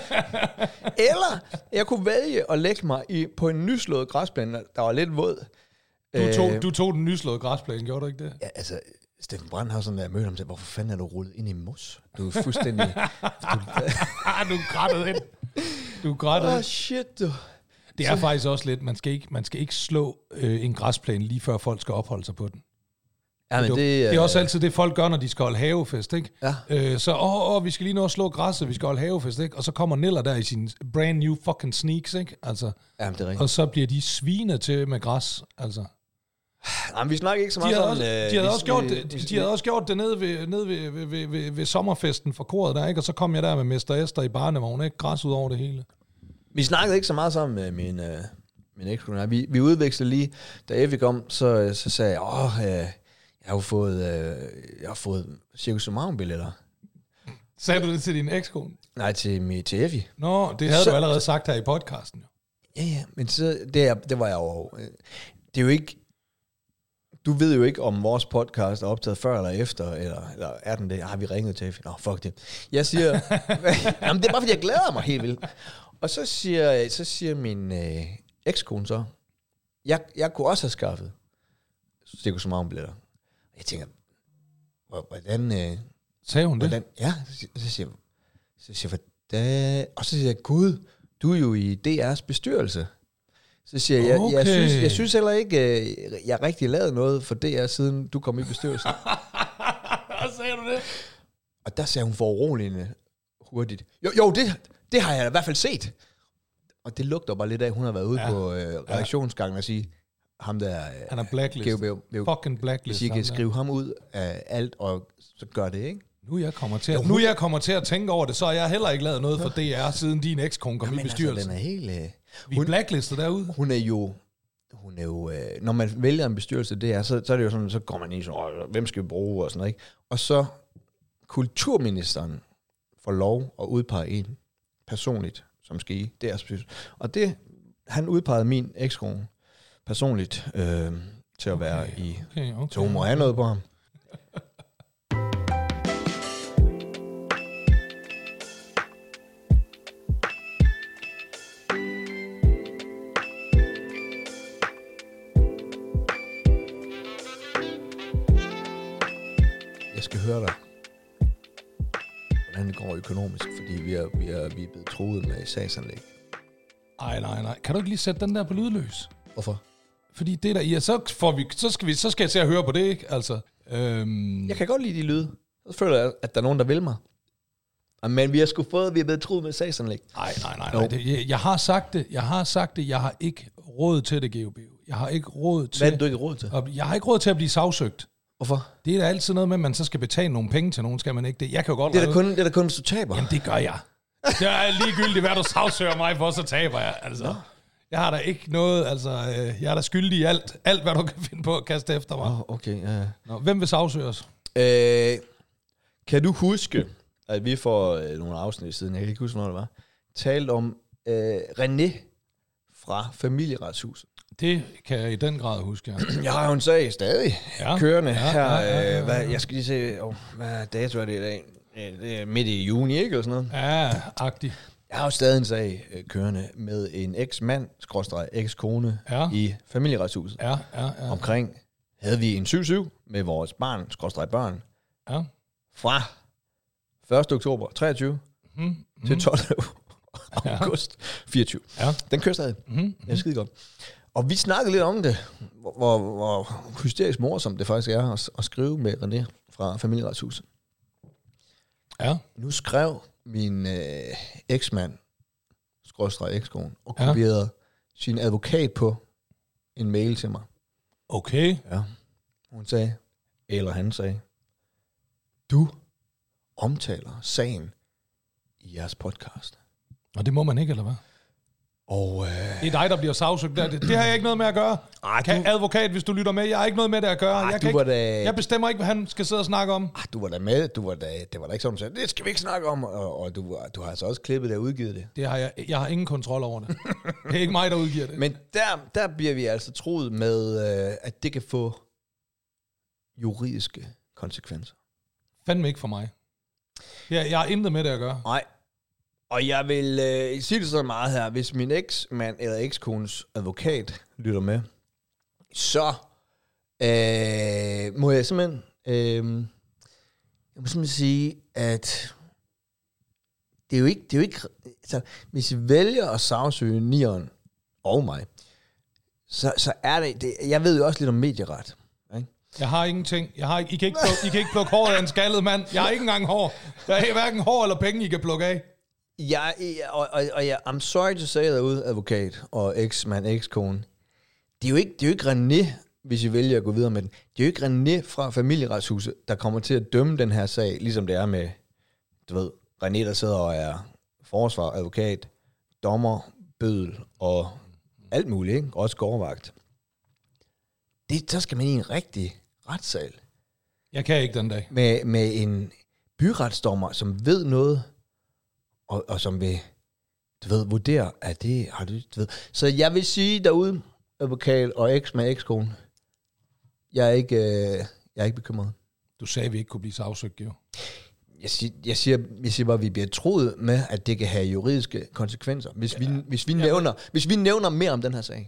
Eller jeg kunne vælge at lægge mig i, på en nyslået græsplæne, der var lidt våd. Du tog, øh, du tog den nyslåede græsplæne, gjorde du ikke det? Ja, altså, Steffen Brandhausen, der mødte ham til, hvorfor fanden er du rullet ind i mos? Du er fuldstændig... du, du grættede ind. Du grættede Åh, ind. oh, shit, du. Det er så... faktisk også lidt, man skal ikke, man skal ikke slå øh, en græsplæne lige før folk skal opholde sig på den. Ja, men det, det, det er også altid det, folk gør, når de skal holde havefest, ikke? Ja. Øh, så, åh, åh, vi skal lige nå at slå græsset, vi skal holde havefest, ikke? Og så kommer Niller der i sin brand new fucking sneaks, ikke? Altså, jamen, det er rigtigt. Og så bliver de sviner til med græs, altså. Jamen, vi snakker ikke så meget de om... Også, de, havde også gjort det, de, de havde også gjort det nede ved, nede ved, ved, ved, ved, ved sommerfesten for koret der, ikke? Og så kom jeg der med Mester Esther i barnevogn, ikke? Græs ud over det hele. Vi snakkede ikke så meget sammen med min, øh, min ekskone. Vi, vi udvekslede lige, da Effie kom, så, så sagde jeg, åh, øh, jeg har jo fået, øh, jeg har fået Cirkus Somarum-billetter. Sagde du det til din ekskone? Nej, til, til Effie. Nå, det havde så, du allerede sagt her i podcasten, jo. Ja, ja, men så, det, er, det var jeg jo... Det er jo ikke... Du ved jo ikke, om vores podcast er optaget før eller efter, eller, eller er den det? Har vi ringet til Effie? Nå, fuck det. Jeg siger... jamen, det er bare, fordi jeg glæder mig helt vildt. Og så siger, så siger min øh, ekskone så, jeg, jeg kunne også have skaffet Cirkus Somarum-billetter. Jeg tænker, hvordan... Øh, Sagde hun hvordan, det? Ja, så, så siger jeg, så siger jeg, hvordan... Og så siger jeg, Gud, du er jo i D R's bestyrelse. Så siger jeg, okay. jeg, jeg, synes, jeg synes heller ikke, jeg rigtig lavet noget for D R, siden du kom i bestyrelsen. Og sagde du det? Og der sagde hun for uroligende hurtigt. Jo, jo det, det har jeg i hvert fald set. Og det lugter bare lidt af, hun har været ude ja. på øh, reaktionsgangen og sige, ham der... Øh, han er blacklist. G B, fucking blacklist. Hvis I kan skrive ham ud af alt, og så gør det, ikke? Nu jeg kommer til at, nu jeg kommer til at tænke over det, så har jeg heller ikke lavet noget for D R, siden din ekskone kom i bestyrelsen. Altså, den er helt... Øh, Vi er blacklistet derude. Hun er jo... Hun er jo... Øh, når man vælger en bestyrelse, det er, så, så er det jo sådan, så går man i sådan, hvem skal vi bruge, og sådan noget, ikke? Og så kulturministeren får lov at udpege en personligt, som skal i D R's bestyrelse. Og det... Han udpegede min ekskone personligt øh, til at være okay, i... Okay, okay, så hun må have noget på ham. Jeg skal høre dig, hvordan det går økonomisk, fordi vi er, vi er, vi er blevet truet med sagsanlæg. Ej, nej, nej. Kan du ikke lige sætte den der på lydløs? Hvorfor? Fordi det der, ja, så, får vi, så, skal vi, så skal jeg til at høre på det, ikke? Altså, øhm... Jeg kan godt lide de lyde. Så føler jeg, at der er nogen, der vil mig. Men vi har sgu fået, vi er blevet truet med sagsanlæg. Nej, nej, nej. nej. Det, jeg, jeg har sagt det, jeg har sagt det, jeg har ikke råd til det, G O B. Jeg har ikke råd til... Hvad er du ikke råd til? Jeg har ikke råd til at blive sagsøgt. Hvorfor? Det er da altid noget med, at man så skal betale nogle penge til nogen, skal man ikke det? Jeg kan jo godt... Det er da kun, det er da kun, hvis du taber. Jamen, det gør jeg. Det er ligegyldigt, hvad du sagsøger mig for, så taber jeg. Altså, Nå. Jeg har da ikke noget, altså, jeg er da skyldig i alt. Alt, hvad du kan finde på at kaste efter mig. Oh, okay, ja. Nå, hvem vil sagsøge os? Øh, kan du huske, at vi for øh, nogle afsnit siden, jeg kan ikke huske, hvornår det var, talte om øh, René fra Familieretshuset? Det kan jeg i den grad huske, ja. Jeg har jo en sag stadig ja. kørende ja, her. Ja, ja, ja, ja. Hvad, jeg skal lige se, oh, hvad dato er det i dag? Det er midt i juni, ikke? Eller sådan noget. Ja, agtigt. Jeg har jo stadig en sag øh, kørende med en eks-mand, skråstreg eks-kone ja. i Familieretshuset. Ja, ja, ja. Omkring havde vi en syv syv med vores barn, skråstreg børn. Ja. Fra første oktober treogtyve mm, mm. til tolvte august fireogtyve. Ja. Den kører stadig. Mm, mm. Det er skide godt. Og vi snakkede lidt om det, hvor, hvor, hvor hysterisk morsomt det faktisk er at, at skrive med René fra Familieretshuset. Ja. Nu skrev min øh, eksmand, skråstreg ekskone, og kopierede ja. sin advokat på en mail til mig. Okay. Ja. Hun sagde, eller han sagde, du omtaler sagen i jeres podcast. Og det må man ikke, eller hvad? Og, øh... Det er dig, der bliver sagsøgt der. Det, det har jeg ikke noget med at gøre. Ej, kan, du... Advokat, hvis du lytter med, jeg har ikke noget med det at gøre. Ej, jeg, du kan ikke, da... jeg bestemmer ikke, hvad han skal sidde og snakke om. Ej, du var da med. Du var da... Det var da ikke sådan, du sagde, det skal vi ikke snakke om. Og, og du, du har altså også klippet det og udgivet det. Det har jeg, jeg har ingen kontrol over det. Det er ikke mig, der udgiver det. Men der, der bliver vi altså troet med, øh, at det kan få juridiske konsekvenser. Fandme ikke for mig. Jeg, jeg har intet med det at gøre. Nej. Og jeg vil øh, sige det så meget her. Hvis min eksmand eller ekskones advokat lytter med, så øh, må jeg simpelthen, øh, jeg må simpelthen sige, at det er jo ikke, det er jo ikke, altså, hvis I vælger at sagsøge nieren og mig, så, så er det, det, jeg ved jo også lidt om medieret. Ikke? Jeg har ingenting. Jeg har, I, kan ikke plukke, I kan ikke plukke håret af en skaldet mand. Jeg har ikke engang hår. Der er hverken hår eller penge, I kan plukke af. Jeg, og, og, og jeg, I'm sorry to say derude, advokat og eksmand, ekskone. Det er jo ikke, det er jo ikke René, hvis I vælger at gå videre med den. Det er jo ikke René fra Familieretshuset, der kommer til at dømme den her sag, ligesom det er med, du ved, René, der sidder og er forsvar, advokat, dommer, bødel og alt muligt, ikke? Også gårdvagt. Det, så skal man i en rigtig retssal. Jeg kan ikke den dag. Med, med en byretsdommer, som ved noget, og, og som vil, du ved, vurdere, at det har du, du ved. Så jeg vil sige derude, advokat og eks med ekskone, jeg er ikke, øh, jeg er ikke bekymret. Du sagde, at vi ikke kunne blive sagsøgt, jo. Jeg siger, jeg siger, jeg siger bare, at vi bliver troet med, at det kan have juridiske konsekvenser, hvis, ja. vi, hvis, vi, nævner, ja. hvis vi nævner mere om den her sag.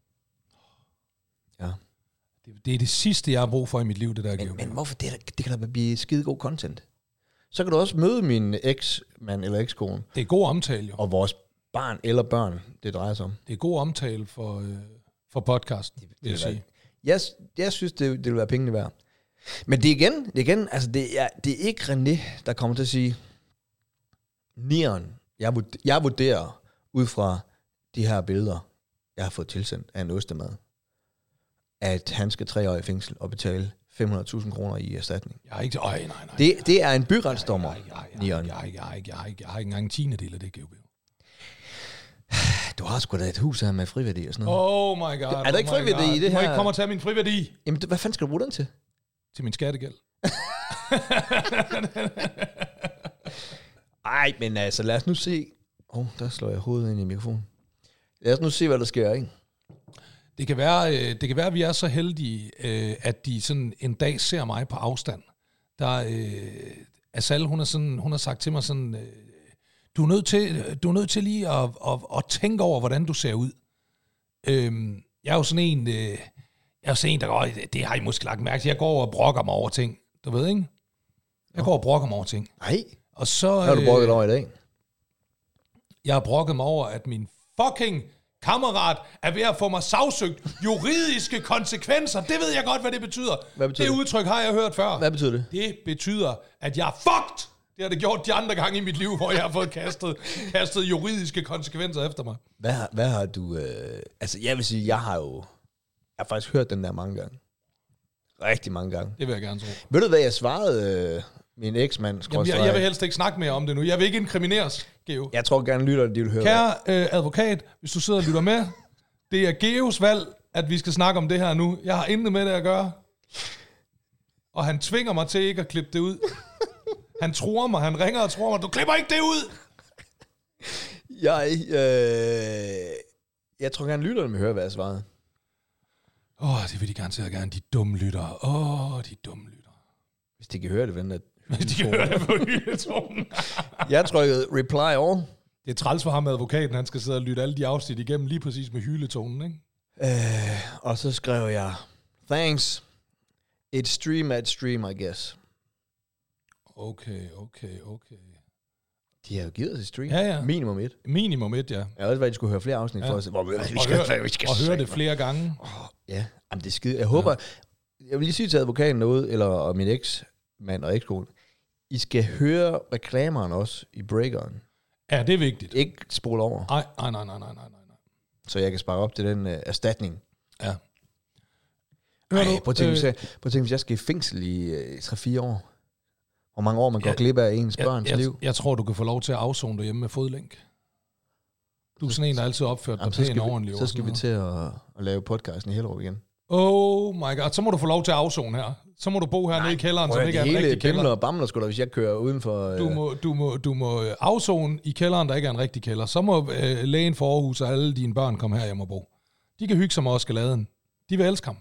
Ja. Det, det er det sidste, jeg har brug for i mit liv, det der. Men, men hvorfor? Det, det kan da blive skide god content. Så kan du også møde min eksmand eller ekskone. Det er god omtale, jo. Og vores barn eller børn, det drejer sig om. Det er god omtale for, øh, for podcasten, det, det vil jeg sige. Jeg, jeg synes, det, det vil være pengene værd. Men det er igen, det er igen, altså det er, det er ikke René, der kommer til at sige, nieren, jeg, vurderer, jeg vurderer ud fra de her billeder, jeg har fået tilsendt af en ostemad, at han skal tre år i fængsel og betale fem hundrede tusind kroner i erstatning. Jeg har ikke... Øj, nej, nej. Det, det er en byretsdommer, nieren. Jeg har ikke, jeg har ikke, jeg har ikke, jeg har ikke engang en tiende del af det, G B. Du har sgu da et hus her med friværdi og sådan noget. Oh my god. Er der ikke oh friværdi i det her? Du må ikke komme og tage min friværdi. Jamen, hvad fanden skal du bruge den til? Til min skattegæld. Ej, men altså, lad os nu se. Åh, oh, der slår jeg hovedet ind i mikrofonen. Lad os nu se, hvad der sker, ikke? Det kan være, det kan være at vi er så heldige, at de sådan en dag ser mig på afstand. Der, øh, Asal, hun har, sådan, hun har sagt til mig sådan, øh, du er nødt til, du er nødt til lige at, at, at tænke over, hvordan du ser ud. Øh, jeg er jo sådan en, øh, jeg er jo sådan en, der går, det har I måske lagt mærke til, jeg går og brokker mig over ting. Du ved, ikke? Jeg går og brokker mig over ting. Nej. Og så... Hvad har du brokket over i dag? Jeg har brokket mig over, at min fucking kammerat er ved at få mig sagsøgt. Juridiske konsekvenser. Det ved jeg godt, hvad det betyder. Hvad betyder det det? udtryk har jeg hørt før. Hvad betyder det? Det betyder, at jeg er fucked. Det har det gjort de andre gange i mit liv, hvor jeg har fået kastet, kastet juridiske konsekvenser efter mig. Hvad har, hvad har du... Øh... Altså, jeg vil sige, jeg har jo... Jeg har faktisk hørt den der mange gange. Rigtig mange gange. Det vil jeg gerne tro. Ved du, hvad jeg svarede øh, min eksmand? Jamen, jeg, jeg vil helst ikke snakke mere om det nu. Jeg vil ikke inkrimineres, Geo. Jeg tror gerne, lytterne de vil høre. Kære øh, advokat, hvis du sidder og lytter med, det er Geos valg, at vi skal snakke om det her nu. Jeg har intet med det at gøre. Og han tvinger mig til ikke at klippe det ud. Han tror mig, han ringer og tror mig, du klipper ikke det ud! Jeg, øh, jeg tror gerne, lytterne vil høre, hvad jeg svarede. Åh, oh, det vil de garanteret gerne, de dumme lyttere. Åh, oh, de dumme lyttere. Hvis de kan høre det, venter. Hvis de kan høre det på hyletonen. Jeg trykkede reply all. Det er træls for ham med advokaten, han skal sidde og lytte alle de afsnit igennem, lige præcis med hyletonen, ikke? Øh, og så skrev jeg, thanks. It's stream at stream, I guess. Okay, okay, okay. De har jo givet os et stream. Ja, ja. Minimum et. Minimum et, ja. Jeg har også været, at de skulle høre flere afsnit ja. for at se, hvor vi og skal, høre, vi skal og høre det flere gange. Oh, ja, jamen det er skide. Jeg håber, ja. Jeg vil lige sige til advokaten noget, eller og min eksmand og ekskone, I skal høre reklameren også i breakeren. Ja, det er vigtigt. Ikke spole over. Nej, nej, nej, nej, nej, nej, nej. Så jeg kan spare op til den uh, erstatning. Ja. Ej, prøv at tænke, øh, hvis jeg, prøv at tænke, hvis jeg skal i fængsel i uh, tre fire år. hvor mange år man går jeg, glip af ens jeg, børns jeg, liv. Jeg tror, du kan få lov til at afzone derhjemme med fodlænk. Du er sådan en, der altid opført dig pænt ordentligt. Så skal vi til at, at lave podcasten i Hellerup igen. Oh my god, så må du få lov til at afzone her. Så må du bo her nede i kælderen, som ikke er en rigtig kælder. Hele og bamler sgu da, hvis jeg kører uden for... Du må, du må, du må afzone i kælderen, der ikke er en rigtig kælder. Så må øh, lægen for Aarhus og alle dine børn komme her hjem og bo. De kan hygge sig med Oskaladen. De vil elske ham.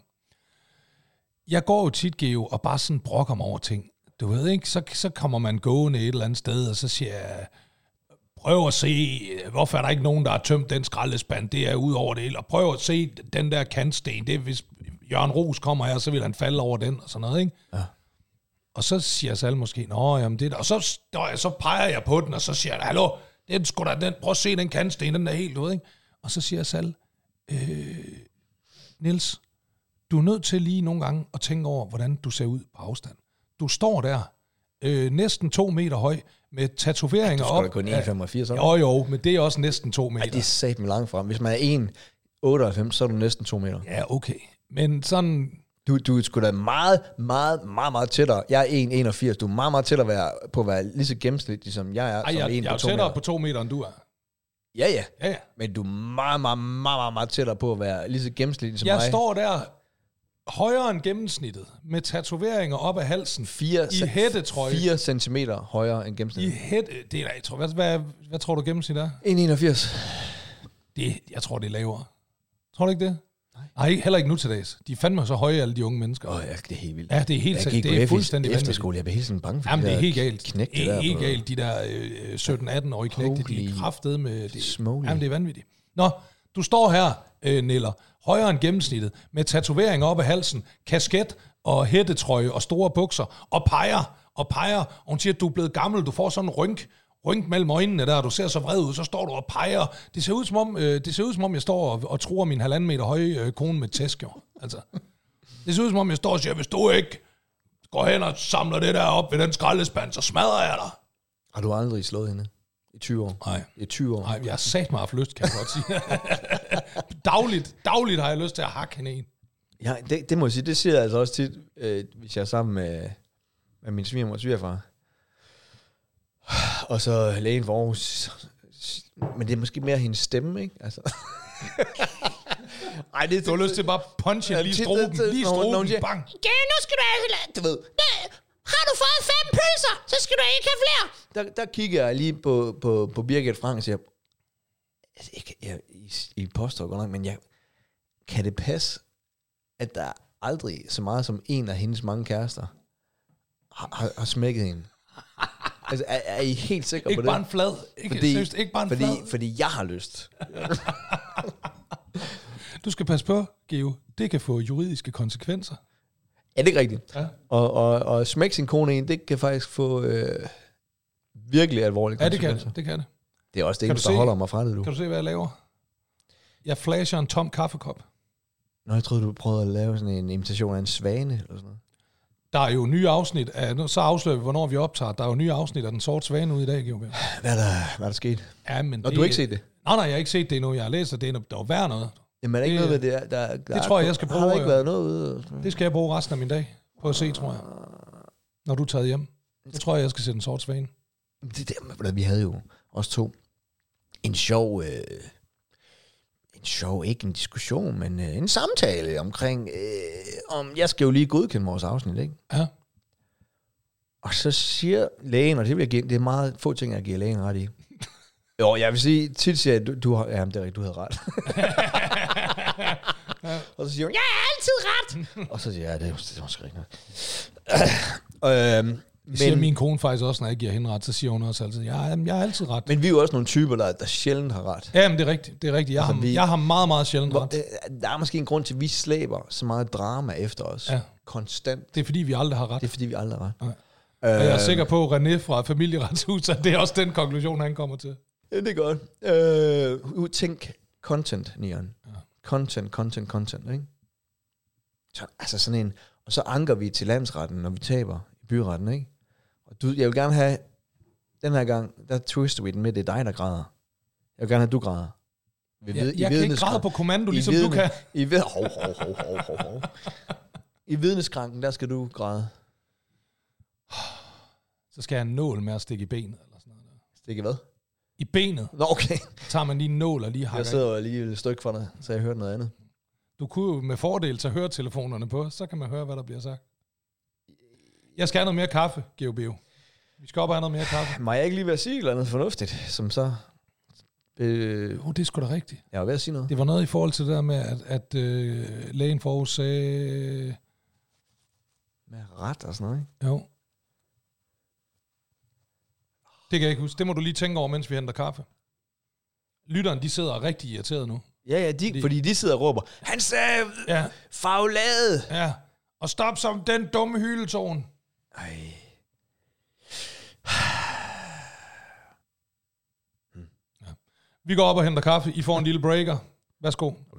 Jeg går jo tit, Geo, og bare sådan brokker mig over ting. Du ved ikke, så, så kommer man gående et eller andet sted, og så siger jeg, prøv at se, hvorfor er der ikke nogen, der har tømt den skraldespand, det er ud over det hele, og prøv at se den der kantsten, det er, hvis Jørgen Roos kommer her, så vil han falde over den, og sådan noget, ikke? Ja. Og så siger Sal måske, nå, jamen det der, og så, så peger jeg på den, og så siger jeg, hallo, den skulle da, den, prøv at se den kantsten, den er helt ude, ikke? Og så siger Sal, øh, Niels, du er nødt til lige nogle gange at tænke over, hvordan du ser ud på afstand. Du står der, øh, næsten to meter høj, med tatoveringer op. Du skal da kun en komma femogfirs. Jo, jo, men det er også næsten to meter. Ej, det er sat med langt frem. Hvis man er en komma otteoghalvfems, så er du næsten to meter. Ja, okay. Men sådan... Du, du er sgu da meget, meget, meget, meget tættere. Jeg er en komma enogfirs. Du er meget, meget tættere være, på at være lige så gennemsnitlig, som jeg er. Ej, som jeg, en jeg er tættere på to meter, end du er. Ja, ja. ja, ja. Men du er meget, meget, meget, meget, meget tættere på at være lige så gennemsnitlig som jeg mig. Jeg står der højere end gennemsnittet, med tatoveringer op af halsen, fire, i hættetrøje. fire centimeter højere end gennemsnittet. I hætte... Det er, jeg tror, hvad, hvad, hvad tror du gennemsnit er? en komma enogfirs. Det, jeg tror, det er lavere. Tror du ikke det? Nej, Nej heller ikke nu til dags. De er fandme så høje, alle de unge mennesker. Åh, oh, ja, det er helt vildt. Ja, det er helt jeg det er fuldstændig vanvittigt. Efterskole, jeg bliver helt sådan bange for. Jamen, det er helt galt. Knæk det er helt galt. De der øh, sytten atten-årige knægte, de er kraftede med... Det, smoly. Jamen, det er vanvittigt. Nå, du står her, øh, Niller, højere end gennemsnittet, med tatoveringer op af halsen, kasket og hættetrøje og store bukser, og peger, og peger, og hun siger, at du er blevet gammel, du får sådan en rynk, rynk mellem øjnene der, du ser så vred ud, så står du og peger. Det ser ud som om, øh, det ser ud som om jeg står og, og truer min halvanden meter høje øh, kone med tæsk, jo. Altså, det ser ud som om jeg står og siger, hvis du ikke går hen og samler det der op ved den skraldespand, så smadrer jeg dig. Har du aldrig slået hende? I tyve år? Nej. I tyve år? Nej, jeg har sat mig haft lyst, kan jeg godt sige. dagligt, dagligt har jeg lyst til at hakke hende en. Ja, det, det må jeg sige, det siger jeg altså også tit, øh, hvis jeg er sammen med, med min svigermor og svigerfar. Og så lægen for Aarhus. Men det er måske mere hendes stemme, ikke? Altså. Ej, det, du har lyst til bare punche ja, lige stroben, lige stroben, bang. Ja, nu skal du altså... Du ved. Har du fået fem pølser, så skal du ikke have flere. Der, der kigger jeg lige på, på, på Birgit Frank og siger, altså, jeg, jeg, I, I påstår godt nok, men jeg, kan det passe, at der aldrig så meget som en af hendes mange kærester har, har, har smækket hende? Altså, er, er I helt sikre ikke på det? Bare en flad. Ikke, fordi, seriøst, ikke bare en fordi, flad. Fordi jeg har lyst. Du skal passe på, Geo. Det kan få juridiske konsekvenser. Ja, det er rigtigt. Ja. Og, og, og smække sin kone ind, det kan faktisk få øh, virkelig alvorlige konsekvenser. Ja, det kan det. Det, kan det. Det er også det eneste, der holder mig fra det, du. Kan du se, hvad jeg laver? Jeg flasher en tom kaffekop. Nå, jeg troede, du prøvede at lave sådan en imitation af en svane, eller sådan noget. Der er jo nye afsnit af, så afslører vi, hvornår vi optager. Der er jo nye afsnit af Den Sorte Svane ude i dag, Geo. Hvad er der, hvad er der sket? Ja, men Nå, det, du har ikke set det? Nej, nej, jeg har ikke set det endnu. Jeg har læst, at det er der var værd noget. Jamen, er der ikke det, noget ved det? Der, der, det der tror er, jeg, jeg skal bruge. Har der ikke været noget ude? Det skal jeg bruge resten af min dag på at se, tror jeg. Når du er taget hjem. Det tror jeg, jeg skal se Den Sorte Svane. Det der, vi havde jo også to. En sjov... Øh, en sjov, ikke en diskussion, men øh, en samtale omkring... Øh, om jeg skal jo lige godkende vores afsnit, ikke? Ja. Og så siger lægen, og det, vil jeg give, det er meget få ting, jeg giver lægen ret i. Jo, jeg vil sige, tit siger jeg, du, du har, ja, det er rigtigt, du havde ret. Og så siger hun, jeg er altid ret. Og så siger jeg, ja, det er, det er måske rigtigt. øhm, det siger men, min kone faktisk også, når jeg giver hende ret, så siger hun også altid, ja, jeg har altid ret. Men vi er jo også nogle typer, der, der sjældent har ret. Ja, men det er rigtigt. Det er rigtigt. Jeg, altså, har, vi, jeg har meget, meget sjældent hvor, ret. Der er måske en grund til, at vi slæber så meget drama efter os. Ja. Konstant. Det er fordi, vi aldrig har ret. Det er fordi, vi aldrig har ret. Nej. Og jeg er sikker på, at René fra Familieretshuset, det er også den konklusion, han kommer til. Ja, det er godt. Uh, tænk content, Nian. Ja. Content, content, content, ikke? Så, altså sådan en... Og så anker vi til landsretten, når vi taber i byretten, ikke? Og du, jeg vil gerne have... Den her gang, der twister vi den med, det er dig, der græder. Jeg vil gerne have, du græder. Vi ved, jeg jeg kan ikke græde på kommando, ligesom vidne, du kan. I, ved, hov, hov, hov, hov, hov, hov. I vidneskranken, der skal du græde. så skal jeg have en nål med at stikke i benet. Eller sådan noget. Stikke hvad? I benet. Nå, okay. Så tager man lige en nål og lige hakker. Jeg sidder lige et stykke fra dig, så jeg hørte noget andet. Du kunne jo med fordel tage høretelefonerne på, så kan man høre, hvad der bliver sagt. Jeg skal have noget mere kaffe, Geo Bio. Vi skal op og have noget mere kaffe. Må jeg ikke lige være at sige noget andet fornuftigt, som så... Øh, oh, det er sgu da rigtigt. Jeg var ved at sige noget. Det var noget i forhold til det der med, at, at øh, lægen for Aarhus sagde... Med ret og sådan noget, ikke? Jo. Det kan jeg ikke huske. Det må du lige tænke over, mens vi henter kaffe. Lytteren, de sidder rigtig irriteret nu. Ja, ja, de, fordi, fordi de sidder og råber, han sagde ja. Faglade. Ja, og stop som den dumme hyletone. Ej. hmm. ja. Vi går op og henter kaffe. I får en lille breaker. Værsgo. Okay.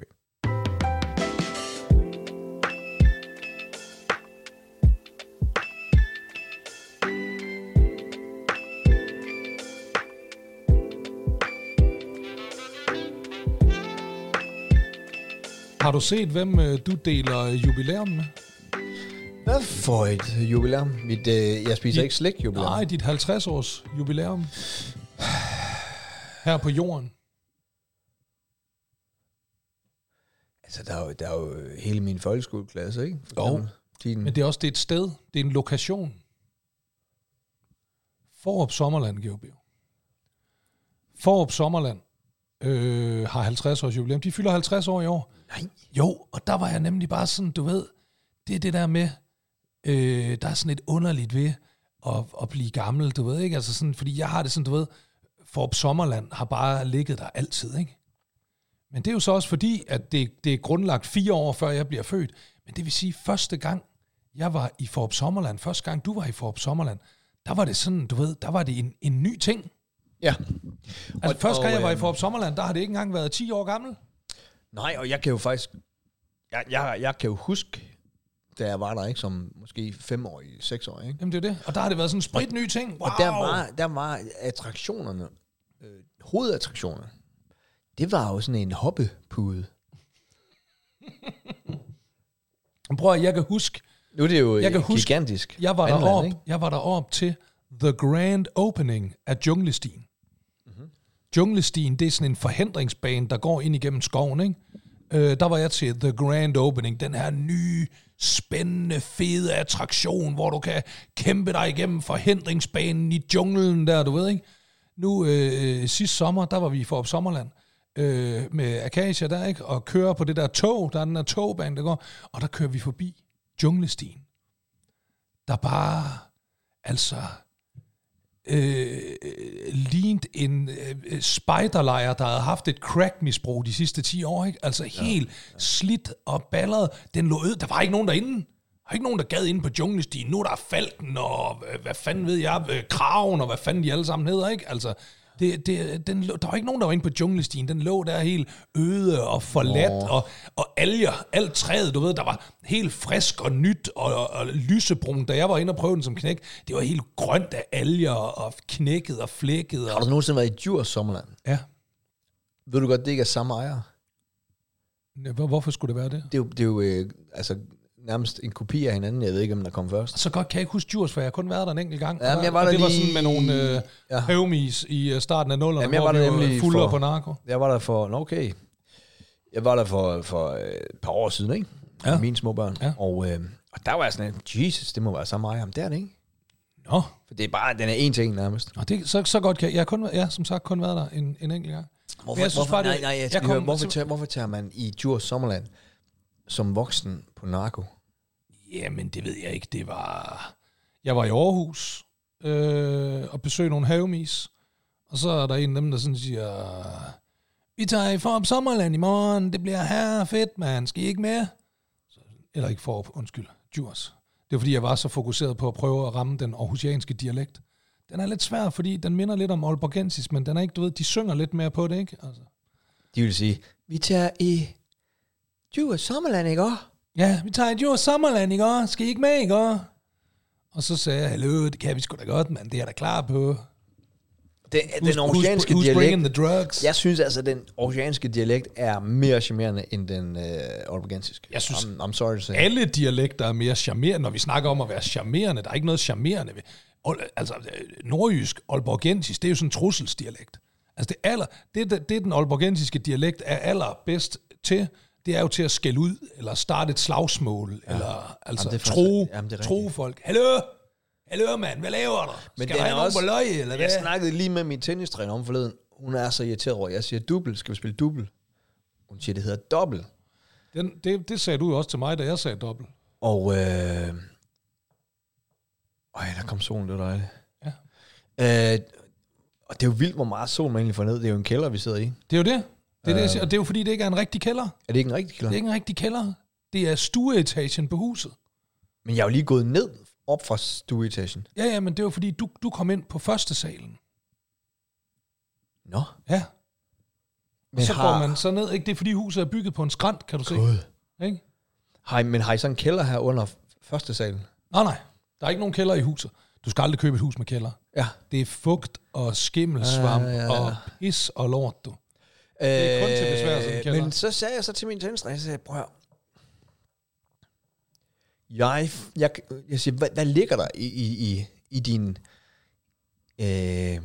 Har du set, hvem øh, du deler jubilæum med? Hvad for et jubilæum? Mit, øh, jeg spiser dit, ikke slik jubilæum. Nej, dit halvtreds års jubilæum. Her på jorden. Altså, der er jo, der er jo hele min folkeskoleklasse, ikke? Jo, men det er også det er et sted. Det er en lokation. Fårup Sommerland, Georg. Fårup Sommerland øh, har halvtreds års jubilæum. De fylder halvtreds år i år. Nej. Jo, og der var jeg nemlig bare sådan, du ved, det er det der med, øh, der er sådan et underligt ved at, at blive gammel, du ved, ikke? Altså sådan, fordi jeg har det sådan, du ved, Fårup Sommerland har bare ligget der altid, ikke? Men det er jo så også fordi, at det, det er grundlagt fire år før jeg bliver født. Men det vil sige, første gang jeg var i Fårup Sommerland, første gang du var i Fårup Sommerland, der var det sådan, du ved, der var det en, en ny ting. Ja. Altså og, første gang jeg var i Fårup Sommerland, der har det ikke engang været ti år gammel. Nej, og jeg kan jo faktisk, jeg, jeg, jeg kan jo huske, da jeg var der, ikke, som måske femårig, seksårig, ikke? Jamen det er det, og der har det været sådan en sprit ny ting. Wow. Og der var, der var attraktionerne, øh, hovedattraktionerne, det var jo sådan en hoppepude. Prøv at, jeg kan huske, nu er det jo jeg kan gigantisk. Huske, jeg var deroppe, jeg var deroppe til The Grand Opening af Junglestien. Mm-hmm. Junglestien, det er sådan en forhindringsbane, der går ind igennem skoven, ikke? Øh, der var jeg til The Grand Opening, den her nye, spændende, fede attraktion, hvor du kan kæmpe dig igennem forhindringsbanen i junglen der, du ved, ikke? Nu øh, sidste sommer, der var vi i Fårup Sommerland øh, med Acacia der, ikke? Og kører på det der tog, der er den der togbane, der går, og der kører vi forbi Junglestien. Der bare, altså, øh, lignet en øh, spejderlejr, der havde haft et crack-misbrug de sidste ti år, ikke? Altså ja, helt ja. Slidt og balleret. Den lå øde. Der var ikke nogen derinde. Der var ikke nogen, der gad inde på Junglestien. Nu er der Falken og, øh, hvad fanden ved jeg, øh, Kraven og hvad fanden de alle sammen hedder, ikke? Altså, det, det, den, der var ikke nogen, der var inde på Junglestien. Den lå der helt øde og forladt, oh. og, og alger, alt træet, du ved, der var helt frisk og nyt og, og, og lysebrun. Da jeg var inde og prøvede den som knæk, det var helt grønt af alger og knækket og flækket. Har du nogensinde været i Djurs Sommerland? Ja. Ved du godt, det ikke er samme ejer? Hvorfor skulle det være det? Det er jo, det er jo øh, altså, nærmest en kopi af hinanden. Jeg ved ikke, om der kom først. Så godt kan jeg ikke huske Djurs, for jeg har kun været der en enkelt gang. Ja, men jeg var der det lige... var sådan med nogle øh, ja. Høvmis i starten af nullerne, hvor vi var fulde for, på narko. Jeg var der for... Nå, okay. Jeg var der for, for et par år siden, ikke? Ja. Mine små børn. Ja. Og, øh, og der var jeg sådan, Jesus, det må være samme ejer. Men det er det ikke. Nå. For det er bare, den er en ting nærmest. Nå, det, så, så godt kan jeg. Jeg har kun, ja, som sagt kun været der en, en enkelt gang. Hvorfor, jeg synes hvorfor, bare, det, nej, nej, jeg jeg kom, høre, hvorfor, tager, hvorfor tager man i Djurs Sommerland som voksen på narko? Jamen, det ved jeg ikke. Det var... Jeg var i Aarhus øh, og besøgte nogle havemis. Og så er der en af dem, der sådan siger... Vi tager i Fårup Sommerland i morgen. Det bliver her fedt, man. Skal I ikke med? Eller ikke Fårup, undskyld. Djurs. Det er fordi, jeg var så fokuseret på at prøve at ramme den aarhusianske dialekt. Den er lidt svær, fordi den minder lidt om aalborgensis, men den er ikke, du ved, de synger lidt mere på det, ikke? Altså. De vil sige, vi tager i Djurs Sommerland, ikke også? Ja, vi tager i Djurs Sommerland, ikke også? Skal I ikke med, ikke også? Og så sagde jeg, hallo, det kan vi sgu da godt, mand. Det er jeg da klar på. Det, who's, den aarhusianske who's, who's dialekt, the drugs? Jeg synes altså, den aarhusianske dialekt er mere charmerende end den øh, aalborgensiske. Jeg synes, I'm, I'm sorry to say. Alle dialekter er mere charmerende, når vi snakker om at være charmerende. Der er ikke noget charmerende ved. altså nordjysk, aalborgensisk, det er jo sådan en trusselsdialekt. Altså det, aller, det, det, det den aalborgensiske dialekt er allerbedst til, det er jo til at skælde ud, eller starte et slagsmål, ja. eller altså jamen, tro, tro folk. Hallo, hallo mand, hvad laver du? Men skal du have nogen på løg, eller hvad? Jeg snakkede lige med min tennistræner om forleden. Hun er så irriteret over, jeg siger dubbel, skal vi spille dubbel? Hun siger, det hedder dobbelt. Den, det, det sagde du jo også til mig, da jeg sagde dobbelt. Og, øh... Øj, der kom solen, det var dejligt. Ja. Øh, og det er jo vildt, hvor meget sol man egentlig får ned. Det er jo en kælder, vi sidder i. Det er jo det. Det er, øh... det, jeg siger. Og det er jo fordi, det ikke er en rigtig kælder. Er det ikke en rigtig kælder? Det er ikke en rigtig kælder. Det er stueetagen på huset. Men jeg er jo lige gået ned op fra stueetagen. Ja, ja, men det var fordi, du, du kom ind på første salen. Nå. Ja. Men så har... går man så ned, ikke? Det er fordi huset er bygget på en skrant, kan du se. God. Ikke? Hej, men har I sådan en kælder her under første salen? Nej, nej. Der er ikke nogen kælder i huset. Du skal aldrig købe et hus med kælder. Ja. Det er fugt og skimmelsvamp ja, ja, ja. og pis og lort, du. Øh, det er kun til besvær, sådan en kælder. Men så sagde jeg så til min tjenestræk, jeg sagde, prøv jeg, jeg, jeg siger, hvad, hvad ligger der i, i, i, i din øh,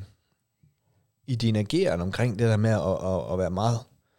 i din ageren omkring det der med at, at, at være meget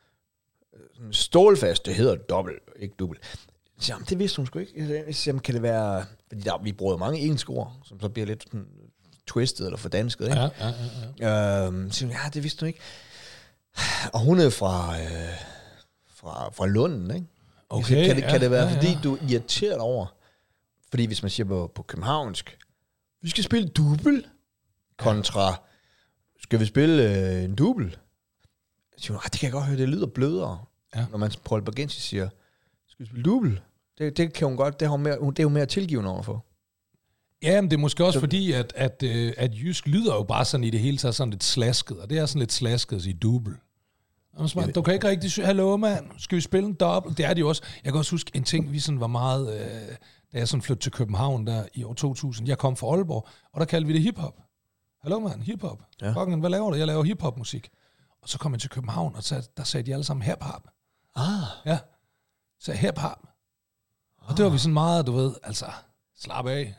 stålfast? Det hedder dobbelt, ikke dubbelt. Så, jamen, det vidste hun sgu ikke. Jeg siger, kan det være... Fordi der, vi bruger mange engelske ord, som så bliver lidt sådan, twistet eller fordansket, ikke? Ja, ja, ja, ja. Øhm, så ja, det vidste hun ikke. Og hun er fra, øh, fra, fra Lunden, ikke? Okay, siger, kan, det, ja, kan det være, ja, fordi ja. du irriterer dig over... Fordi hvis man siger på, på københavnsk, vi skal spille dubbel, kontra, skal vi spille øh, en dubbel? Så siger hun, det kan jeg godt høre, det lyder blødere. Ja. Når man på aalborgensisk siger, skal vi spille dubbel? Det, det kan hun godt, det, har hun mere, det er jo mere tilgivende overfor. Ja, men det er måske også så, fordi, at, at, at jysk lyder jo bare sådan i det hele taget sådan lidt slasket, og det er sådan lidt slasket at sige dubbel. Du kan ikke rigtig sige, hallo mand, skal vi spille en dobbelt? Det er det jo også. Jeg kan også huske en ting, vi sådan var meget, øh, da jeg sådan flyttede til København der i år to tusind. Jeg kom fra Aalborg, og der kaldte vi det hiphop. Hallo mand, hiphop. Ja. Fucking, hvad laver du? Jeg laver hiphop musik. Og så kom jeg til København, og så, der sagde de alle sammen hip-hop. Ah. Ja, så hip-hop. Og det var vi sådan meget, du ved, altså, slap af.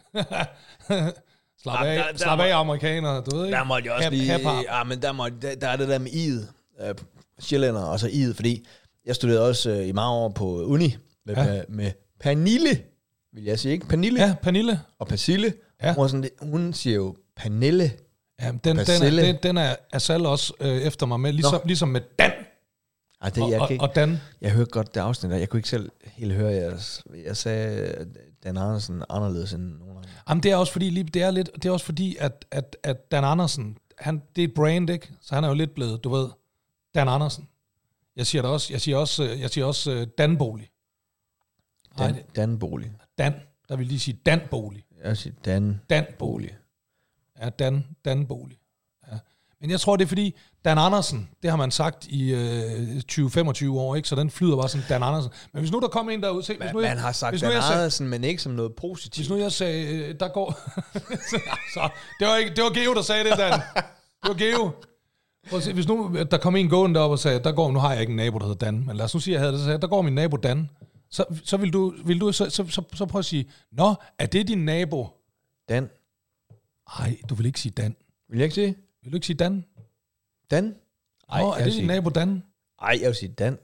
slap af, ja, der, slap der af må, amerikanere, du ved ikke? Der måtte jeg også lige, ja, men der, må, der, der er det der med i'et, øh, sjællænder, og så i'et, fordi jeg studerede også øh, i mange år på uni, med, ja. med, med Pernille, vil jeg sige, ikke? Pernille. Ja, Pernille. Og Persille. Ja. Hun, sådan, hun siger jo Pernille. Ja, den, den er, den, den er Asal også øh, efter mig med, ligesom, ligesom med Dan. Ej, det, jeg og, ikke, og Dan. Jeg hørte godt det afsnit der. Jeg kunne ikke selv helt høre, jeg, jeg sagde Dan Andersen anderledes end nogen andre. Jamen, det er også fordi, det er lidt, det er også fordi, at, at, at Dan Andersen, han, det er et brand, ikke? Så han er jo lidt blevet, du ved, Dan Andersen. Jeg siger det også, jeg siger også, jeg siger også Dan Bolig. Dan, Dan Bolig. Dan, der vil lige sige Dan Bolig. Jeg siger Dan. Dan Bolig. Ja, Dan, Dan Bolig. Ja. Men jeg tror, det er fordi, Dan Andersen, det har man sagt i øh, tyve til femogtyve år, ikke? Så den flyder bare sådan, Dan Andersen. Men hvis nu der kommer en derud, se, hvis nu man jeg, har sagt hvis Dan sagde, Andersen, men ikke som noget positivt. Hvis nu jeg sagde, øh, der går... så, det var ikke, det var Geo, der sagde det, Dan. Det var Geo. Prøv at se, hvis nu der kom en gående derop og sagde, der går, nu har jeg ikke en nabo, der hedder Dan, men lad os nu sige, at jeg havde det, så sagde, der går min nabo Dan. Så, så vil du, vil du så, så, så, så prøv at sige, nå, er det din nabo? Dan. Nej, du vil ikke sige Dan. Vil jeg ikke sige? Vil du ikke sige Dan? Dan? Ej, nå, er det din nabo Dan? Ej, jeg vil sige Dan.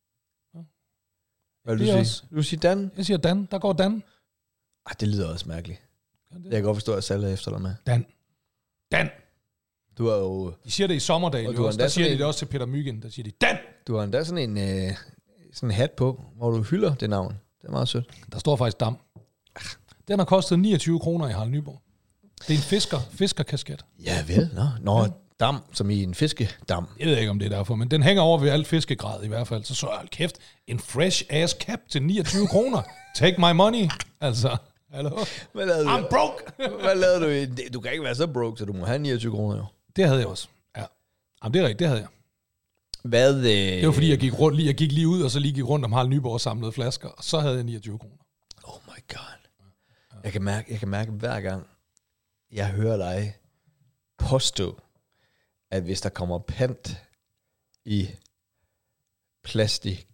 Hvad vil du sige? Også. Du vil sige Dan? Jeg siger Dan, der går Dan. Ej, det lyder også mærkeligt. Jeg kan godt forstå, at Salle er efter dig med. Dan. Dan. Du er jo... De siger det i Sommerdal, jo også. Der siger de det også til Peter Myggen. Der siger de, Dan! Du har endda sådan en, øh, sådan en hat på, hvor du hylder det navn. Det er meget sødt. Der står faktisk Dam. Den har kostet niogtyve kroner i Harald Nyborg. Det er en fisker, fiskerkasket. Ja vel, nå. Nå, ja. Dam, som i en fiskedam. Jeg ved ikke, om det er derfor, men den hænger over ved alt fiskegrad i hvert fald. Så så hold kæft, en fresh ass cap til niogtyve kroner. Take my money. Altså, hallo? Hvad lavede du? I'm broke! Hvad lavede du? Du kan ikke være så broke, så du må have niogtyve kroner jo. Det havde jeg også, ja. Jamen, det er rigtigt, det havde jeg. Hvad? Øh... Det var fordi, jeg gik, rundt, jeg gik lige ud, og så lige gik rundt om Harald Nyborg og samlede flasker, og så havde jeg niogtyve kroner. Oh my god. Jeg kan mærke, jeg kan mærke hver gang, jeg hører dig påstå, at hvis der kommer pant i plastik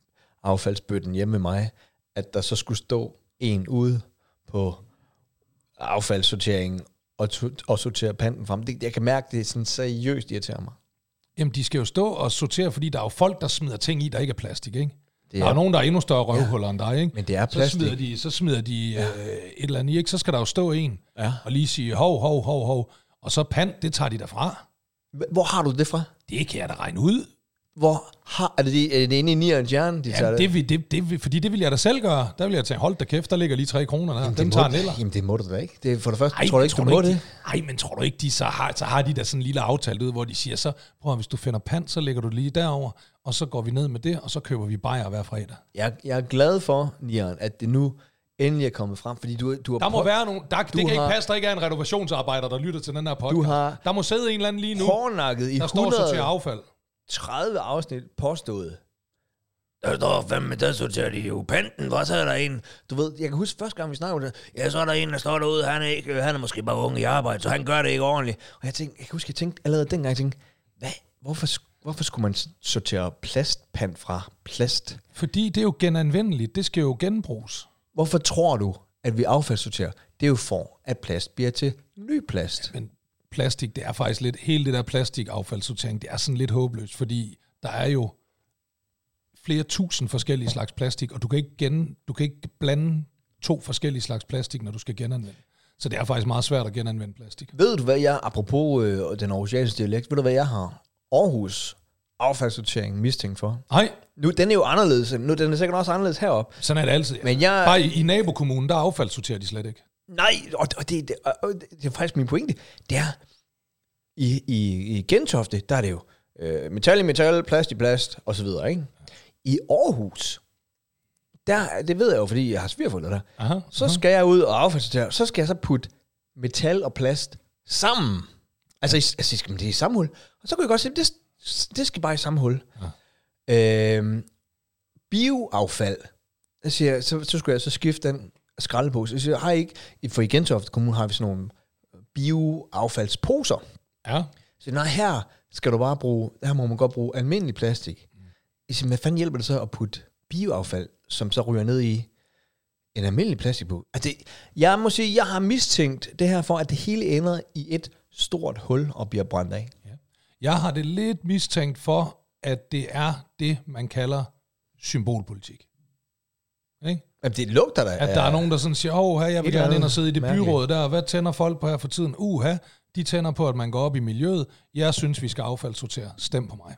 affaldsbøtten hjemme med mig, at der så skulle stå en ude på affaldssortering og, to, og sortere panten frem. Det, jeg kan mærke, det er sådan seriøst irriterer mig. Jamen, de skal jo stå og sortere, fordi der er jo folk, der smider ting i, der ikke er plastik, ikke? Det er, der er nogen, der er endnu større røvhuller ja, end dig, ikke? Men det er plastik. Så smider de, så smider de ja. øh, et eller andet i, ikke? Så skal der jo stå en ja. og lige sige, hov, hov, hov, hov. Og så pant, det tager de derfra. Hvor har du det fra? Det kan jeg da regne ud. Hvor har, er det, de, er det inde i nierens hjerne, de tager det? Det, det, det? Fordi det vil jeg da selv gøre. Der vil jeg tage, hold da kæft, der ligger lige tre kroner der. Jamen, Dem tager Neller. Jamen, det må du da ikke. Det er for det første, ej, tror du ikke, tror du må det? Nej, men tror du ikke, de så har, så har de der sådan en lille aftale ud, hvor de siger, så prøv at, hvis du finder pant, så lægger du det lige derover, og så går vi ned med det, og så køber vi bajer hver fredag. Jeg, jeg er glad for, Nieren, at det nu endelig er kommet frem, fordi du, du har... Der må være nogen... Der, det kan har, ikke passe, der ikke er en renovationsarbejder, der lytter til den her podcast. Du har der må sidde en eller anden lige nu, hårdnakket i der står så til affald. tredive afsnit påstået. Der står fandme, der sorterer de jo panten, hvor så er der en. Du ved, jeg kan huske første gang, vi snakkede om det. Ja, så er der en, der står derude, han er, ikke, han er måske bare ung i arbejde, så han gør det ikke ordentligt. Og jeg tænkte, jeg kan huske, jeg tænkte allerede dengang, jeg tænkte, hvad, hvorfor, hvorfor skulle man sortere plastpant fra plast? Fordi det er jo genanvendeligt, det skal jo genbruges. Hvorfor tror du, at vi affaldssorterer? Det er jo for, at plast bliver til ny plast. Ja, men plastik, det er faktisk lidt, hele det der plastikaffaldssortering, det er sådan lidt håbløst, fordi der er jo flere tusind forskellige slags plastik, og du kan ikke, gen, du kan ikke blande to forskellige slags plastik, når du skal genanvende. Så det er faktisk meget svært at genanvende plastik. Ved du, hvad jeg, apropos øh, den aarhusianske dialekt, ved du, hvad jeg har Aarhus affaldssortering mistænkt for? Nej. Nu, den er jo anderledes. Nu, den er sikkert også anderledes heroppe. Sådan er det altid. Men jeg, bare i, i nabokommunen, der affaldssorterer de slet ikke. Nej, og, og, det, det, og det er faktisk min pointe. Det er, i, i, i Gentofte, der er det jo øh, metal i metal, plast i plast, og så videre, ikke? I Aarhus, der, det ved jeg jo, fordi jeg har svigerforældre der, aha, så aha. skal jeg ud og affaldssortere, så skal jeg så putte metal og plast sammen. Altså, i, altså skal man det i samme hul? Og så kan jeg godt se, det, det skal bare i samme hul. Ja. Øhm, bioaffald, jeg siger, så, så skulle jeg så skifte den skraldepose. Jeg siger, har I ikke, for i Gentofte Kommune har vi sådan nogle bioaffaldsposer. Ja. Så nej, her skal du bare bruge, her må man godt bruge almindelig plastik. Jeg siger, hvad fanden hjælper det så at putte bioaffald, som så ryger ned i en almindelig plastikpose? Altså, jeg må sige, jeg har mistænkt det her for, at det hele ender i et stort hul og bliver brændt af. Ja. Jeg har det lidt mistænkt for, at det er det, man kalder symbolpolitik. Ikke? Jamen, det lugter da. At der er nogen, der sådan siger, åh, jeg vil gerne ind og sidde i det byråd der, hvad tænder folk på her for tiden? Uha, de tænder på, at man går op i miljøet. Jeg synes, vi skal affaldssortere. Stem på mig.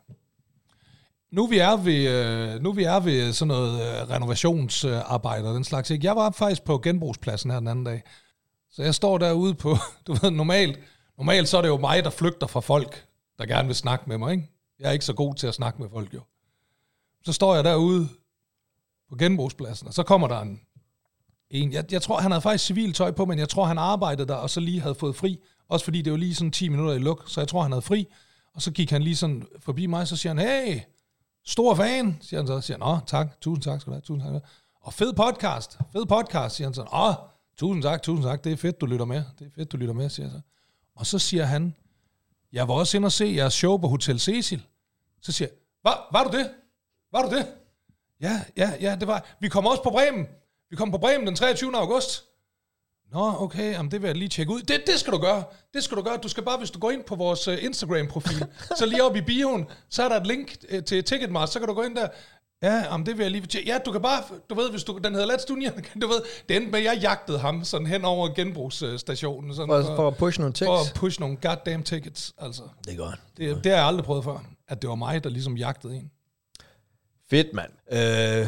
Nu vi er ved, nu vi er ved sådan noget renovationsarbejde og den slags. Ikke? Jeg var faktisk på genbrugspladsen her den anden dag. Så jeg står derude på, du ved, normalt, normalt så er det jo mig, der flygter fra folk, der gerne vil snakke med mig. Ikke? Jeg er ikke så god til at snakke med folk, jo. Så står jeg derude på genbrugspladsen, og så kommer der en, en jeg, jeg tror, han havde faktisk civilt tøj på, men jeg tror, han arbejdede der, og så lige havde fået fri. Også fordi det var lige sådan ti minutter i luk, så jeg tror, han havde fri. Og så gik han lige sådan forbi mig, så siger han, hey, stor fan, siger han så. Siger han, åh, tak, tusind tak skal du have, tusind tak. Og fed podcast, fed podcast, siger han så. Åh, tusind tak, tusind tak, det er fedt, du lytter med. Det er fedt, du lytter med, siger jeg så. Og så siger han, jeg var også inde og se jeres show på Hotel Cecil. Så siger jeg, var, var du det? Var du det? Ja, ja, ja, det var. Vi kommer også på Bremen. Vi kommer på Bremen den treogtyvende august. Nå, okay, jamen det vil jeg lige tjekke ud. Det, det skal du gøre. Det skal du gøre. Du skal bare, hvis du går ind på vores uh, Instagram-profil, så lige oppe i bioen, så er der et link uh, til Ticketmaster, så kan du gå ind der. Ja, jamen det vil jeg lige tjekke. Ja, du kan bare, du ved, hvis du, den hedder Let's Dunja, du ved, det endte med, at jeg jagtede ham sådan hen over genbrugsstationen. Sådan for, for, for at pushe nogle tickets. For at pushe nogle goddamn tickets, altså. Det er godt. Det, det, det har jeg aldrig prøvet før, at det var mig, der ligesom jagtede en. Fedt, mand. Øh,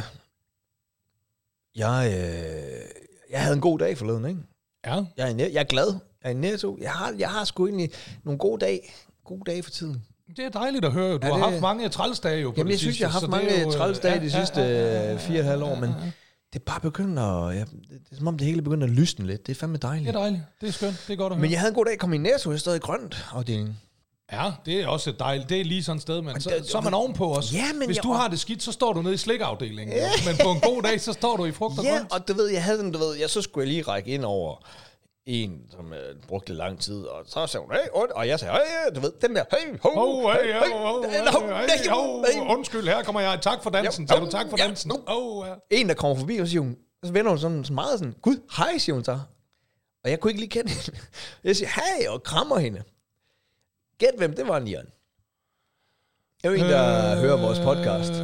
jeg, øh, jeg havde en god dag forleden, ikke? Ja. Jeg er, jeg er glad. Jeg er i Netto. Jeg har, jeg har sgu egentlig nogle gode dage. Gode dage for tiden. Det er dejligt at høre. Du ja, har det, haft mange trælsdage jo på jamen, det jeg synes, sidste, jeg har haft mange jo, trælsdage ja, de sidste ja, ja, ja, fire og et halvt år, men det er bare begyndt at... Ja, det er som om det hele begynder at lysne lidt. Det er fandme dejligt. Det er dejligt. Det er skønt. Det er godt at høre. Men jeg havde en god dag. Jeg kom i Netto. Jeg stod i grønt afdelingen. Ja, det er også dejligt. Det er lige sådan et sted, men, men så, det, så er man ovenpå også. Ja, men hvis jeg, du har det skidt, så står du nede i slikafdelingen. Ja. Men på en god dag, så står du i frugt og ja, grønt. og du ved, jeg havde den, du ved, jeg så skulle jeg lige række ind over en, som uh, brugte lang tid, og så sagde hun, hey, og jeg sagde, hey, du ved, den der, hey, ho, oh, hey, hey, ho, hey, undskyld, her kommer jeg, tak for dansen, sagde du, tak for dansen. En, der kommer forbi, og siger hun, så vender hun sådan, sådan meget sådan, gud, hej, siger hun så. Og jeg kunne ikke lige kende hende. Jeg siger, hej, og krammer hende. Gæt hvem, det var Nian. Det er jo en, der øh, hører vores podcast.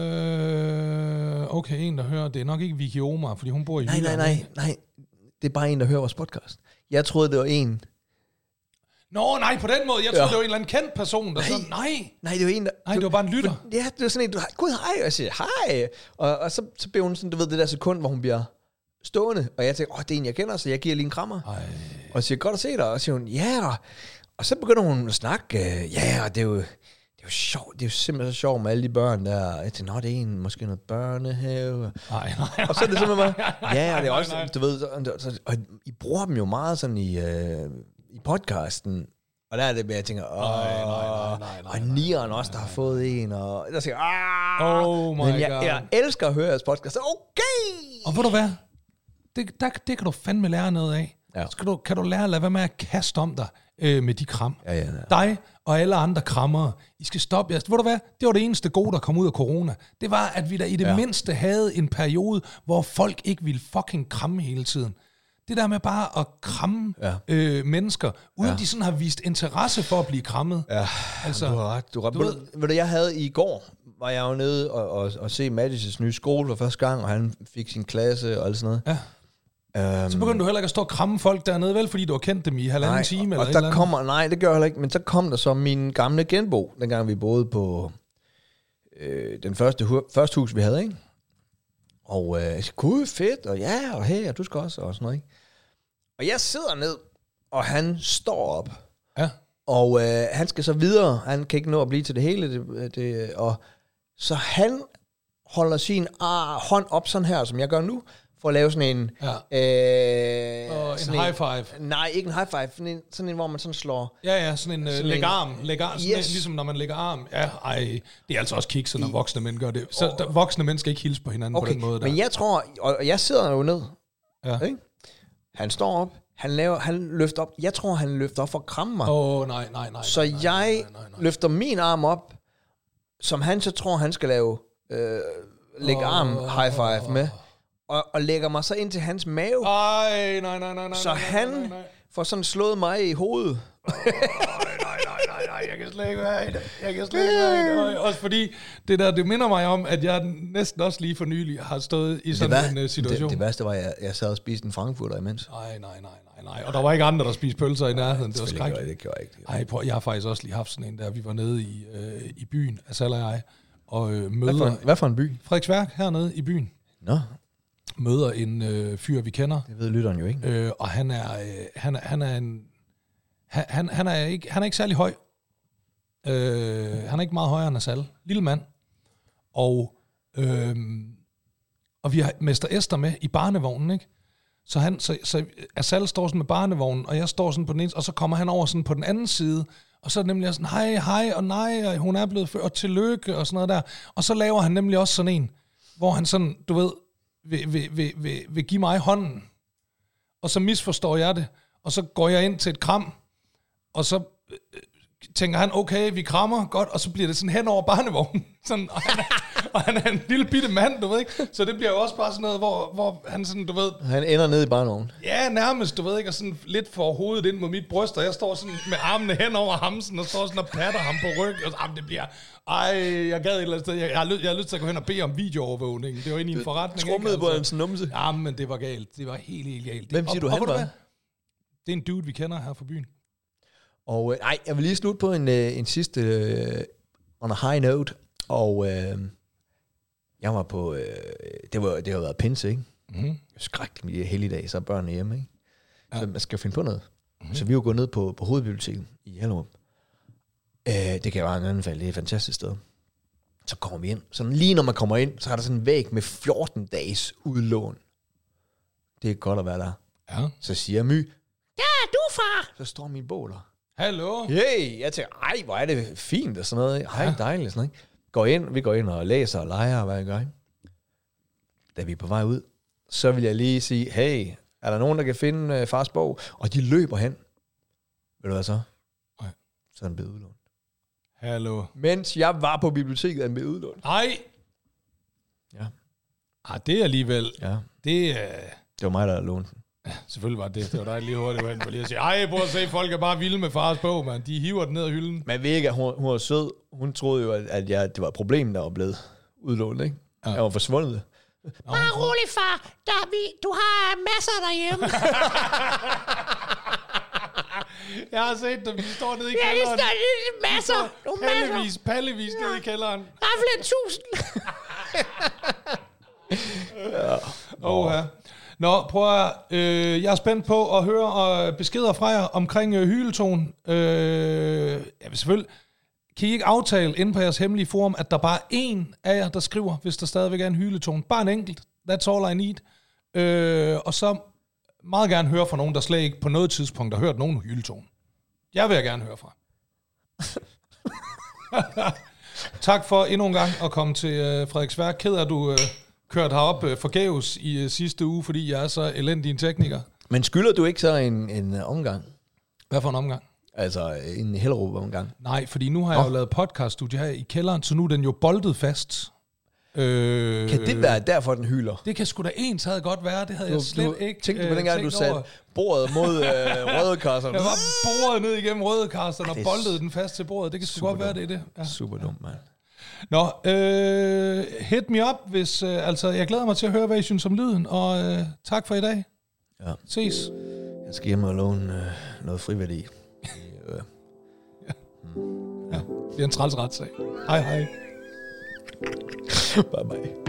Øh, okay, en, der hører. Det er nok ikke Vicky Omar, fordi hun bor i Nej, Jylland. nej, nej, nej. Det er bare en, der hører vores podcast. Jeg troede, det var en... Nå, nej, på den måde. Jeg troede, Ja. det var en eller anden kendt person, der Nej. sådan, nej. Nej, det var en, der... Nej, det var bare en lytter. For, ja, det var sådan en, du, gud, hej. Og jeg siger, hej. Og, og så, så bliver hun sådan, du ved, det der sekund, hvor hun bliver stående. Og jeg tænker, åh, det er en, jeg kender, så jeg giver lige en krammer. Ej. Og jeg siger, godt at se dig. Og så siger hun, ja. Og, og så begynder hun at snakke. Øh, ja, og det er jo... Det er jo sjovt. Det er jo simpelthen så sjovt med alle de børn der. Jeg tænker, nå, det er en, måske noget børnehave. Nej, nej, Og så er det simpelthen bare, ja, og det er nej, også, nej. du ved, så, så, og I bruger dem jo meget sådan i, øh, i podcasten. Og der er det med, jeg tænker, åh, Nej, nej, nej, nej, nej, og Nieren også, der har fået en, og der siger, ah, Oh my men jeg, God. jeg elsker at høre jeres podcast, så okay! Og ved du hvad? Det, der, det kan du fandme lære noget af. Ja. Så kan du, kan du lære at lade være med at kaste om dig øh, med de kram. Ja, ja, ja. Dig og alle andre krammere. I skal stoppe jeres. Ved du hvad? Det var det eneste gode, der kom ud af corona. Det var, at vi da i det Ja. ja. mindste havde en periode, hvor folk ikke ville fucking kramme hele tiden. Det der med bare at kramme Ja. øh, mennesker, uden Ja. de sådan har vist interesse for at blive krammet. Ja, Altså, du har ret. Du har ret. du Ved, ved- du, ved du, jeg havde i går, var jeg jo nede og, og, og se Mattis' nye skole for første gang, og han fik sin klasse og alt sådan noget. Ja. Um, Så begyndte du heller ikke at stå og kramme folk dernede, vel? Fordi du har kendt dem i halvanden nej, time. og, eller og et der eller andet. kommer, nej, det gør jeg heller ikke, men så kom der så min gamle genbo, dengang vi boede på øh, den første, hu- første hus, vi havde, ikke? Og øh, jeg siger, gud, fedt, og ja, og hey, og du skal også, og sådan noget, ikke? Og jeg sidder ned, og han står op, Ja. og øh, han skal så videre, han kan ikke nå at blive til det hele, det, det, og så han holder sin ah, hånd op sådan her, som jeg gør nu, for at lave sådan en... Ja. Øh, Og en sådan high five. Nej, ikke en high five, sådan en, sådan en hvor man sådan slår... Ja, ja, sådan en uh, Sådan læg en- arm. Læg arm sådan Yes. en, ligesom når man lægger arm. Ja, ej, det er altså også kikset, når voksne mænd gør det. Så der, voksne mænd skal ikke hilse på hinanden Okay, på den måde der. men jeg tror... Og jeg sidder jo ned, Ja. ikke? Han står op, han, laver, han løfter op. Jeg tror, han løfter op for at kramme mig. Åh, oh, nej, nej, nej. så nej, nej, jeg nej, nej, nej. løfter min arm op, som han så tror, han skal lave... Øh, lægge Åh, arm high five åh, med. Og, og lægger mig så ind til hans mave. Ej, nej, nej, nej, nej. Så nej, han nej, nej. får sådan slået mig i hovedet. Nej, nej, nej, nej, nej, jeg kan slet ikke være i det. Jeg kan slet ikke være i det. Og også fordi, det der, det minder mig om, at jeg næsten også lige for nylig har stået i sådan vær- en uh, situation. Det, det værste var, at jeg, jeg sad og spiste en frankfurter imens. Nej, nej, nej, nej, nej. Og der var ikke andre, der spiste pølser i nærheden. Det var Selvfølgelig gjorde jeg skrækkeligt. det, gjorde jeg ikke. Ej, prøv, jeg har faktisk også lige haft sådan en der, vi var nede i, øh, i byen, Asal og jeg, og øh, Hvad møder for, en, hvad for en by? Frederiksværk hernede i byen. Nå, Møder en øh, fyr, vi kender, det ved lytteren jo ikke. øh, og han er, øh, han, er, han er en, han, han, han, er ikke, han er ikke særlig høj. Øh, han er ikke meget højere end Asal. Lille mand. Og, øh, og vi har Mester Esther med i barnevognen, ikke? Så, han, så, så Asal står sådan med barnevognen, og jeg står sådan på den ene, og så kommer han over sådan på den anden side, og så er det nemlig sådan, hej, hej, og nej, og hun er blevet født, og tillykke, og sådan noget der. Og så laver han nemlig også sådan en, hvor han sådan, du ved, vil, vil, vil, vil, vil give mig hånden, og så misforstår jeg det, og så går jeg ind til et kram, og så øh, tænker han, okay, vi krammer, godt, og så bliver det sådan hen over barnevognen, sådan, og, han er, og han er en lille bitte mand, du ved ikke, så det bliver jo også bare sådan noget, hvor, hvor han sådan, du ved, Han ender nede i barnevognen. ja, nærmest, du ved ikke, og sådan lidt for hovedet ind mod mit bryst, og jeg står sådan med armene hen over hamsen, og står sådan og patter ham på ryg, og så, jamen, det bliver, ej, jeg gad et eller andet sted, jeg, jeg, har lyst, jeg har lyst til at gå hen og bede om videoovervågning, det var inde i en forretning, Trummede ikke? på hans numse. Ja, men det var galt, det var helt, helt galt. Hvem siger Og- du, og han ved var? hvad? Det er en dude, vi kender her fra byen. Og øh, nej, jeg vil lige slutte på en, øh, en sidste øh, on a high note. Og øh, jeg var på, øh, det, var, det har været pinse, ikke? Mm-hmm. Skrækkeligt med de helligdage, så er børnene hjemme, ikke? Ja. Så man skal jo finde på noget. Mm-hmm. Så vi var gået ned på, på hovedbiblioteket i Hellerup. Øh, det kan jeg bare anbefale, det er et fantastisk sted. Så kommer vi ind. Så lige når man kommer ind, så er der sådan en væg med fjorten dages udlån. Det er godt at være der. Ja. Så siger My, Ja, du, far. så står min bog der. Hallo? Hey, jeg tænker, ej, hvor er det fint og sådan noget. Ej, Ja. dejligt sådan noget. Går ind, vi går ind og læser og leger og hvad jeg gør. Ikke? Da vi er på vej ud, så vil jeg lige sige, hey, er der nogen, der kan finde uh, fars bog? Og de løber hen. Ved du hvad så? Nej. Så er den blevet udlånt. Hallo? Mens jeg var på biblioteket, er den blevet udlånt. Nej! Ja. Ah, det er alligevel, Ja, det er... det var mig, der lånte den. Selvfølgelig var det. Det var dig lige hurtigt, hvor jeg lige at sige, ej, prøv at se, folk er bare vilde med fars bog, man. De hiver den ned ad hylden. Men Vega, hun, hun var sød. Hun troede jo, at, at jeg, det var et problem, der var blevet udlånt, ikke? Ja. Jeg var forsvundet. Bare rolig, far. Der er vi, du har masser derhjemme. Jeg har set dem. De står nede i Ja, det kælderen. står det er masser. Du er masser. Pallevis, pallevis nede i kælderen. Der er flere tusind. Åh, ja. Nå, prøv at, øh, jeg er spændt på at høre øh, beskeder fra jer omkring øh, hyleton. Øh, ja, selvfølgelig. Kan I ikke aftale inde på jeres hemmelige forum, at der bare er én af jer, der skriver, hvis der stadigvæk er en hyleton? Bare en enkelt. That's all I need. Øh, og så meget gerne høre fra nogen, der slet ikke på noget tidspunkt har hørt nogen hyleton. Jeg vil jeg gerne høre fra. Tak for endnu en gang at komme til øh, Frederiksværk. Ked af, at du øh, kørte herop øh, forgæves i øh, sidste uge, fordi jeg er så elendig en tekniker. Men skylder du ikke så en, en omgang? Hvad for en omgang? Altså en Hellerup-omgang? Nej, fordi nu har jeg oh. jo lavet podcaststudie her i kælderen, så nu er den jo boldet fast. Øh, kan det være derfor, den hyler? Det kan sgu da ens havde godt være, det havde du, jeg slet du, ikke tænkte du på øh, dengang, du satte bordet mod øh, rødekasserne? Jeg var boret ned igennem rødekasserne og boldede den fast til bordet. Det kan sgu godt være, det er det. Ja. Super dumt, mand. Nå, øh, hit me up, hvis, øh, altså, jeg glæder mig til at høre, hvad I synes om lyden, og øh, tak for i dag. Ja. Ses. Jeg skal hjem og låne øh, noget friværdi. øh. ja. Ja, det er en træls retssag. Hej hej. Bye bye.